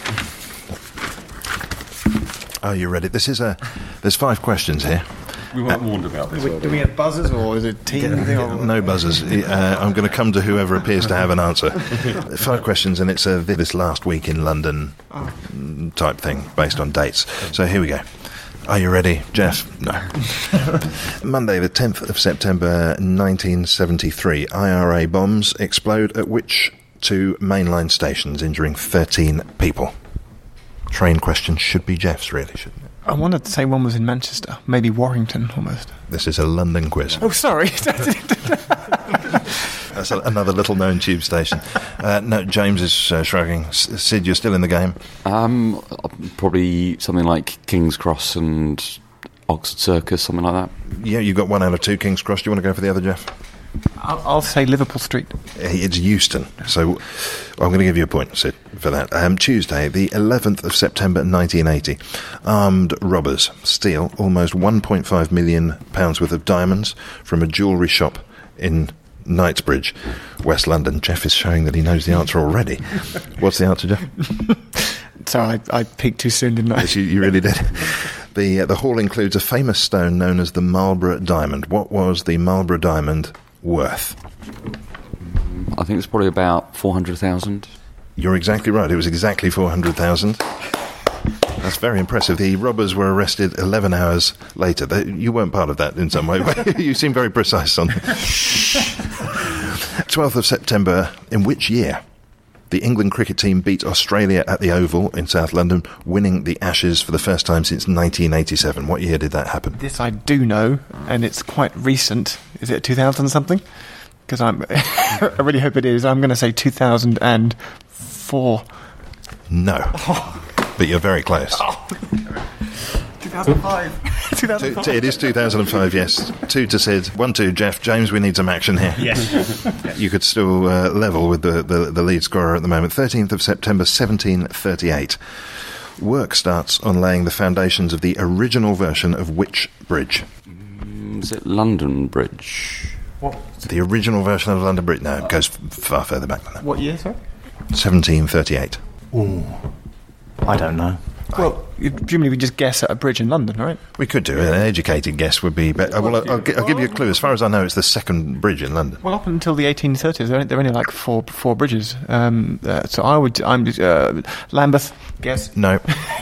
Speaker 4: Are you ready? This is a... There's five questions here.
Speaker 11: We weren't uh, warned about this.
Speaker 5: Do we, do we have buzzers, or is it team?
Speaker 4: Yeah,
Speaker 5: or?
Speaker 4: No buzzers. Uh, I'm going to come to whoever appears to have an answer. Five questions, and it's a this last week in London oh. type thing, based on dates. So here we go. Are you ready, Jeff? No. Monday, the tenth of September, nineteen seventy-three. I R A bombs explode at which two mainline stations, injuring thirteen people? Train question should be Jeff's, really, shouldn't it?
Speaker 5: I wanted to say one was in Manchester, maybe Warrington, almost.
Speaker 4: This is a London quiz.
Speaker 5: Oh, sorry.
Speaker 4: That's a, another little-known tube station. Uh, no, James is uh, shrugging. S- Sid, you're still in the game?
Speaker 11: Um, probably something like King's Cross and Oxford Circus, something like that.
Speaker 4: Yeah, you got one out of two, King's Cross. Do you want to go for the other, Jeff?
Speaker 5: I'll, I'll say Liverpool Street.
Speaker 4: It's Euston. So I'm going to give you a point, Sid, for that. Um, Tuesday, the eleventh of September, nineteen eighty. Armed robbers steal almost one point five million pounds worth of diamonds from a jewellery shop in Knightsbridge, West London. Jeff is showing that he knows the answer already. What's the answer, Jeff?
Speaker 5: Sorry, I, I peaked too soon, didn't I?
Speaker 4: Yes, you, you really did. The, uh, the haul includes a famous stone known as the Marlborough Diamond. What was the Marlborough Diamond worth?
Speaker 11: I think it's probably about four hundred thousand.
Speaker 4: You're exactly right. It was exactly four hundred thousand. That's very impressive. The robbers were arrested eleven hours later. They, you weren't part of that in some way. You seem very precise on twelfth of September, in which year? The England cricket team beat Australia at the Oval in South London, winning the Ashes for the first time since nineteen eighty-seven. What year did that happen?
Speaker 5: This I do know, and it's quite recent. Is it two thousand something? Because I'm, I really hope it is. I'm going to say two thousand four.
Speaker 4: No, but you're very close.
Speaker 5: Oh. two thousand five. two thousand five.
Speaker 4: Two, it is two thousand five, yes. Two to Sid, one to Jeff. James, we need some action here.
Speaker 5: Yes.
Speaker 4: You could still uh, level with the, the, the lead scorer at the moment. thirteenth of September, seventeen thirty-eight. Work starts on laying the foundations of the original version of which bridge?
Speaker 11: Mm, is it London Bridge?
Speaker 5: What?
Speaker 4: The original version of London Bridge. No, it goes f- far further back than that.
Speaker 5: What year, sorry?
Speaker 4: seventeen thirty-eight.
Speaker 3: Ooh, I don't know.
Speaker 5: Well, presumably we just guess at a bridge in London, right?
Speaker 4: We could do. An educated guess would be better. Well, I'll, I'll, I'll give you a clue. As far as I know, it's the second bridge in London.
Speaker 5: Well, up until the eighteen thirties, there are only, there are only like four four bridges. Um, uh, so I would... I'm uh, Lambeth, guess.
Speaker 4: No.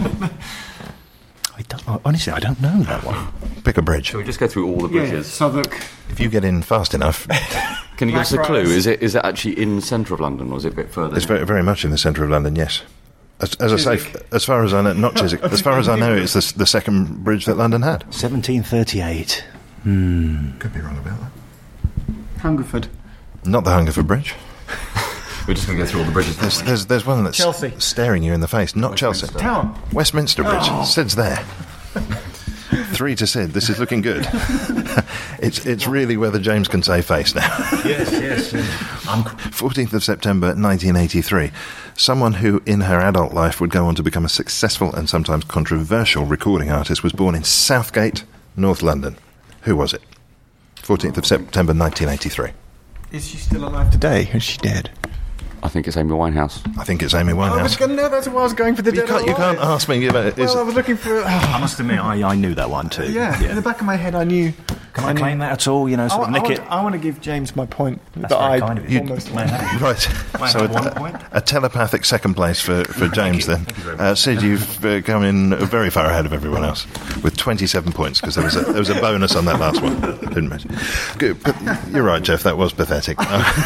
Speaker 3: I don't, honestly, I don't know that one.
Speaker 4: Pick a bridge.
Speaker 11: Shall we just go through all the bridges?
Speaker 5: Yeah, Southwark.
Speaker 4: If you get in fast enough...
Speaker 11: Can you give us a clue? Is it is it actually in the centre of London, or is it a bit further?
Speaker 4: It's very, very much in the centre of London, yes. As, as I say, as far as I know, not Chiswick, as far as I know, it's the, the second bridge that London had.
Speaker 3: seventeen thirty-eight. Hmm.
Speaker 4: Could be wrong about that.
Speaker 5: Hungerford.
Speaker 4: Not the Hungerford Bridge.
Speaker 11: We're just going to go through all the bridges.
Speaker 4: There's, there's, there's one that's
Speaker 5: Chelsea.
Speaker 4: staring you in the face. Not Chelsea.
Speaker 5: Town.
Speaker 4: Westminster Bridge.
Speaker 5: Oh.
Speaker 4: Sid's there. Three to Sid. This is looking good. it's it's really whether James can say face now.
Speaker 3: Yes, yes. yes.
Speaker 4: fourteenth of September, nineteen eighty-three. Someone who, in her adult life, would go on to become a successful and sometimes controversial recording artist was born in Southgate, North London. Who was it? fourteenth of September, nineteen eighty-three.
Speaker 5: Is she still alive today? Is she dead?
Speaker 11: I think it's Amy Winehouse.
Speaker 4: I think it's Amy Winehouse.
Speaker 5: I was gonna, no, that's what I was going for the
Speaker 4: you
Speaker 5: Dead
Speaker 4: can't, you can't ask me. About it.
Speaker 5: Well, I was looking for... Oh.
Speaker 3: I must admit, I, I knew that one too.
Speaker 5: Yeah, yeah, in the back of my head I knew...
Speaker 3: Can I, I claim that at all? You know, sort
Speaker 5: I,
Speaker 3: of nick
Speaker 5: I want,
Speaker 3: it?
Speaker 5: I want to give James my point.
Speaker 3: That's
Speaker 5: that
Speaker 3: very
Speaker 5: I
Speaker 3: kind of you.
Speaker 5: almost
Speaker 4: Right. So a,
Speaker 3: one point?
Speaker 4: a telepathic second place for, for James
Speaker 3: you.
Speaker 4: then.
Speaker 3: Thank you very
Speaker 4: Uh, Sid, you've uh, come in very far ahead of everyone else with twenty-seven points because there was a, there was a bonus on that last one. Didn't mention. Good, but you're right, Jeff. That was pathetic.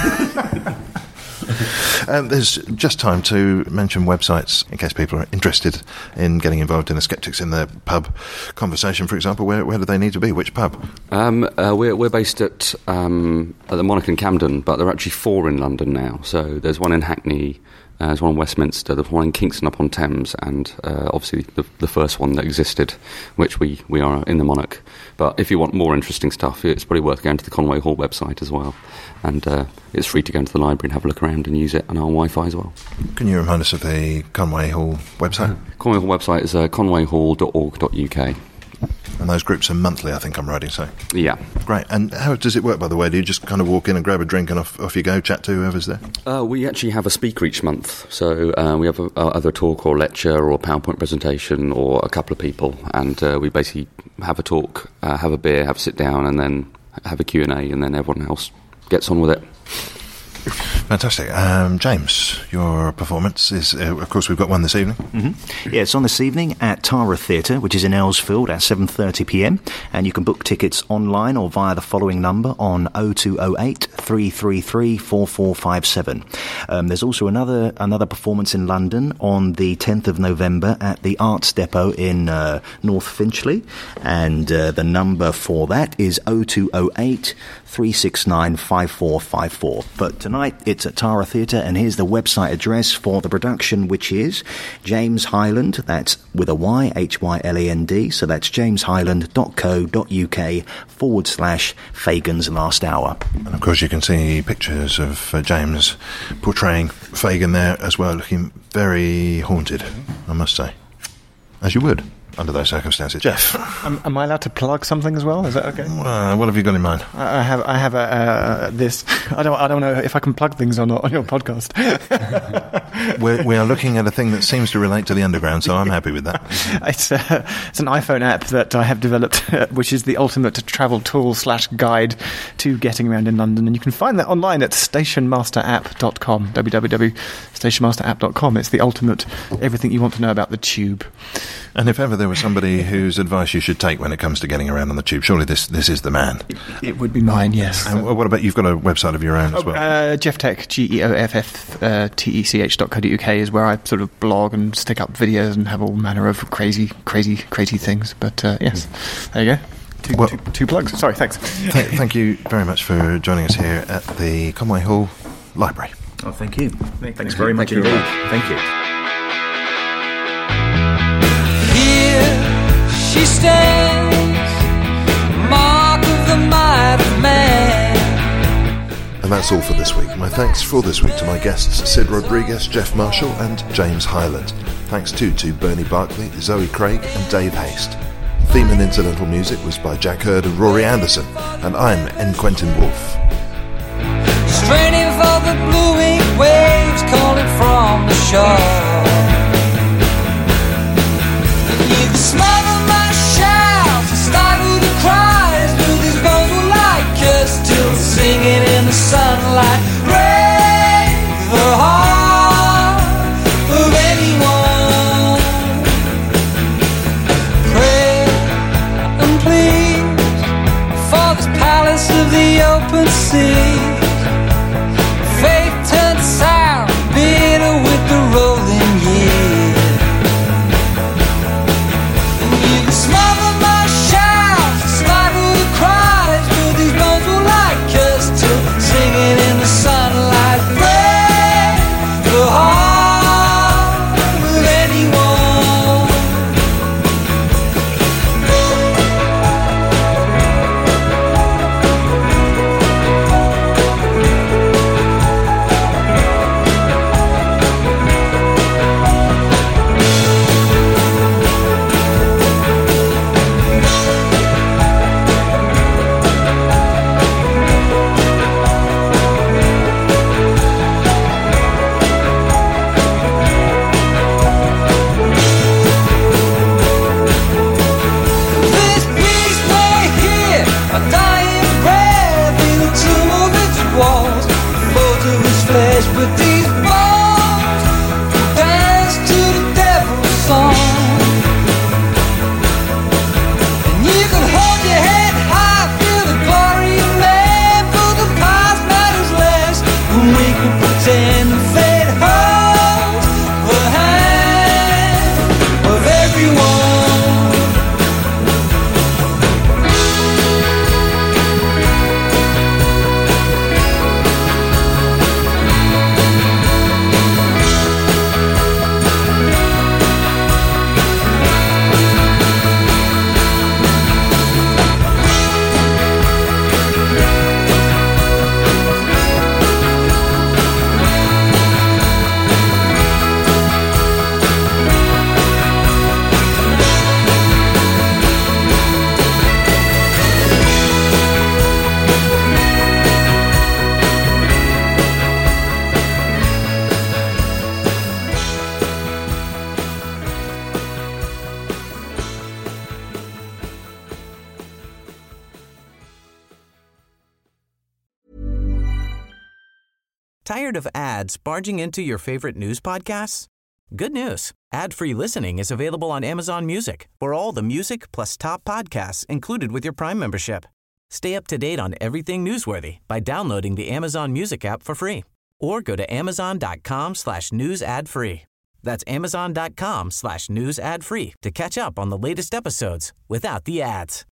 Speaker 4: Um, there's just time to mention websites in case people are interested in getting involved in the Skeptics in the Pub conversation, for example. Where, where do they need to be? Which pub?
Speaker 11: Um, uh, we're, we're based at, um, at the Monarch in Camden, but there are actually four in London now. So there's one in Hackney, uh, there's one in Westminster, there's one in Kingston upon Thames, and uh, obviously the, the first one that existed, which we, we are in the Monarch. But if you want more interesting stuff, it's probably worth going to the Conway Hall website as well. And uh, it's free to go into the library and have a look around and use it on our Wi-Fi as well.
Speaker 4: Can you remind us of the Conway Hall website?
Speaker 11: Conway Hall website is uh, conway hall dot org dot U K.
Speaker 4: And those groups are monthly, I think I'm writing, so.
Speaker 11: Yeah.
Speaker 4: Great. And how does it work, by the way? Do you just kind of walk in and grab a drink and off, off you go, chat to whoever's there?
Speaker 11: Uh, we actually have a speaker each month. So uh, we have a, a, either a talk or lecture or a PowerPoint presentation or a couple of people. And uh, we basically have a talk, uh, have a beer, have a sit down, and then have a Q and A, and then everyone else gets on with it.
Speaker 4: Fantastic. Um, James, your performance is, uh, of course, we've got one this evening.
Speaker 3: Mm-hmm. Yeah, it's on this evening at Tara Theatre, which is in Earlsfield at seven thirty p m, and you can book tickets online or via the following number on oh two oh eight, three three three, four four five seven. Um, there's also another another performance in London on the tenth of November at the Arts Depot in uh, North Finchley, and uh, the number for that is oh two oh eight, three six nine, five four five four. But tonight it's at Tara Theatre, and here's the website address for the production, which is James Hyland, that's with a Y, H Y L A N D, so that's jameshyland.co.uk forward slash Fagin's Last Hour.
Speaker 4: And of course you can see pictures of uh, James portraying Fagin there as well, looking very haunted, I must say. As you would. Under those circumstances. Jeff.
Speaker 5: Am, am I allowed to plug something as well? Is that okay?
Speaker 4: Uh, what have you got in mind?
Speaker 5: I, I have I have a, uh, this. I don't I don't know if I can plug things on, on your podcast.
Speaker 4: We're, we are looking at a thing that seems to relate to the underground, so I'm happy with that.
Speaker 5: It's, uh, it's an iPhone app that I have developed, uh, which is the ultimate travel tool slash guide to getting around in London. And you can find that online at station master app dot com, w w w dot station master app dot com. It's the ultimate everything you want to know about the tube.
Speaker 4: And if ever there was somebody whose advice you should take when it comes to getting around on the tube, surely this this is the man.
Speaker 5: It, it would be mine, yes.
Speaker 4: And what about, you've got a website of your own as well?
Speaker 5: Uh, Geoff Tech, G E O F F uh, T E C H dot co dot U K is where I sort of blog and stick up videos and have all manner of crazy, crazy, crazy things. But uh, yes, there you go. Two, well, two, two plugs. Sorry, thanks.
Speaker 4: Th- thank you very much for joining us here at the Conway Hall Library.
Speaker 3: Oh, thank you. Thanks
Speaker 5: thank
Speaker 3: very
Speaker 5: you.
Speaker 3: much
Speaker 5: thank
Speaker 3: indeed.
Speaker 5: You.
Speaker 3: Thank you.
Speaker 12: She stands, mark of the might of man.
Speaker 4: And that's all for this week. My thanks for this week to my guests Sid Rodriguez, Jeff Marshall and James Hyland. Thanks too to Bernie Barkley, Zoe Craig and Dave Haste. Theme and incidental music was by Jack Hurd and Rory Anderson, and I'm N. Quentin Wolfe.
Speaker 12: Straining for the blue-winged waves calling from the shore. You can smother my shouts and stifle the cries, but these bones will like us till singing in the sunlight. Break the heart of anyone. Pray and please for this palace of the open sea. Faith turns sour, bitter with the road.
Speaker 2: Tired of ads barging into your favorite news podcasts? Good news. Ad-free listening is available on Amazon Music for all the music plus top podcasts included with your Prime membership. Stay up to date on everything newsworthy by downloading the Amazon Music app for free or go to amazon.com slash news ad free. That's amazon.com slash news ad free to catch up on the latest episodes without the ads.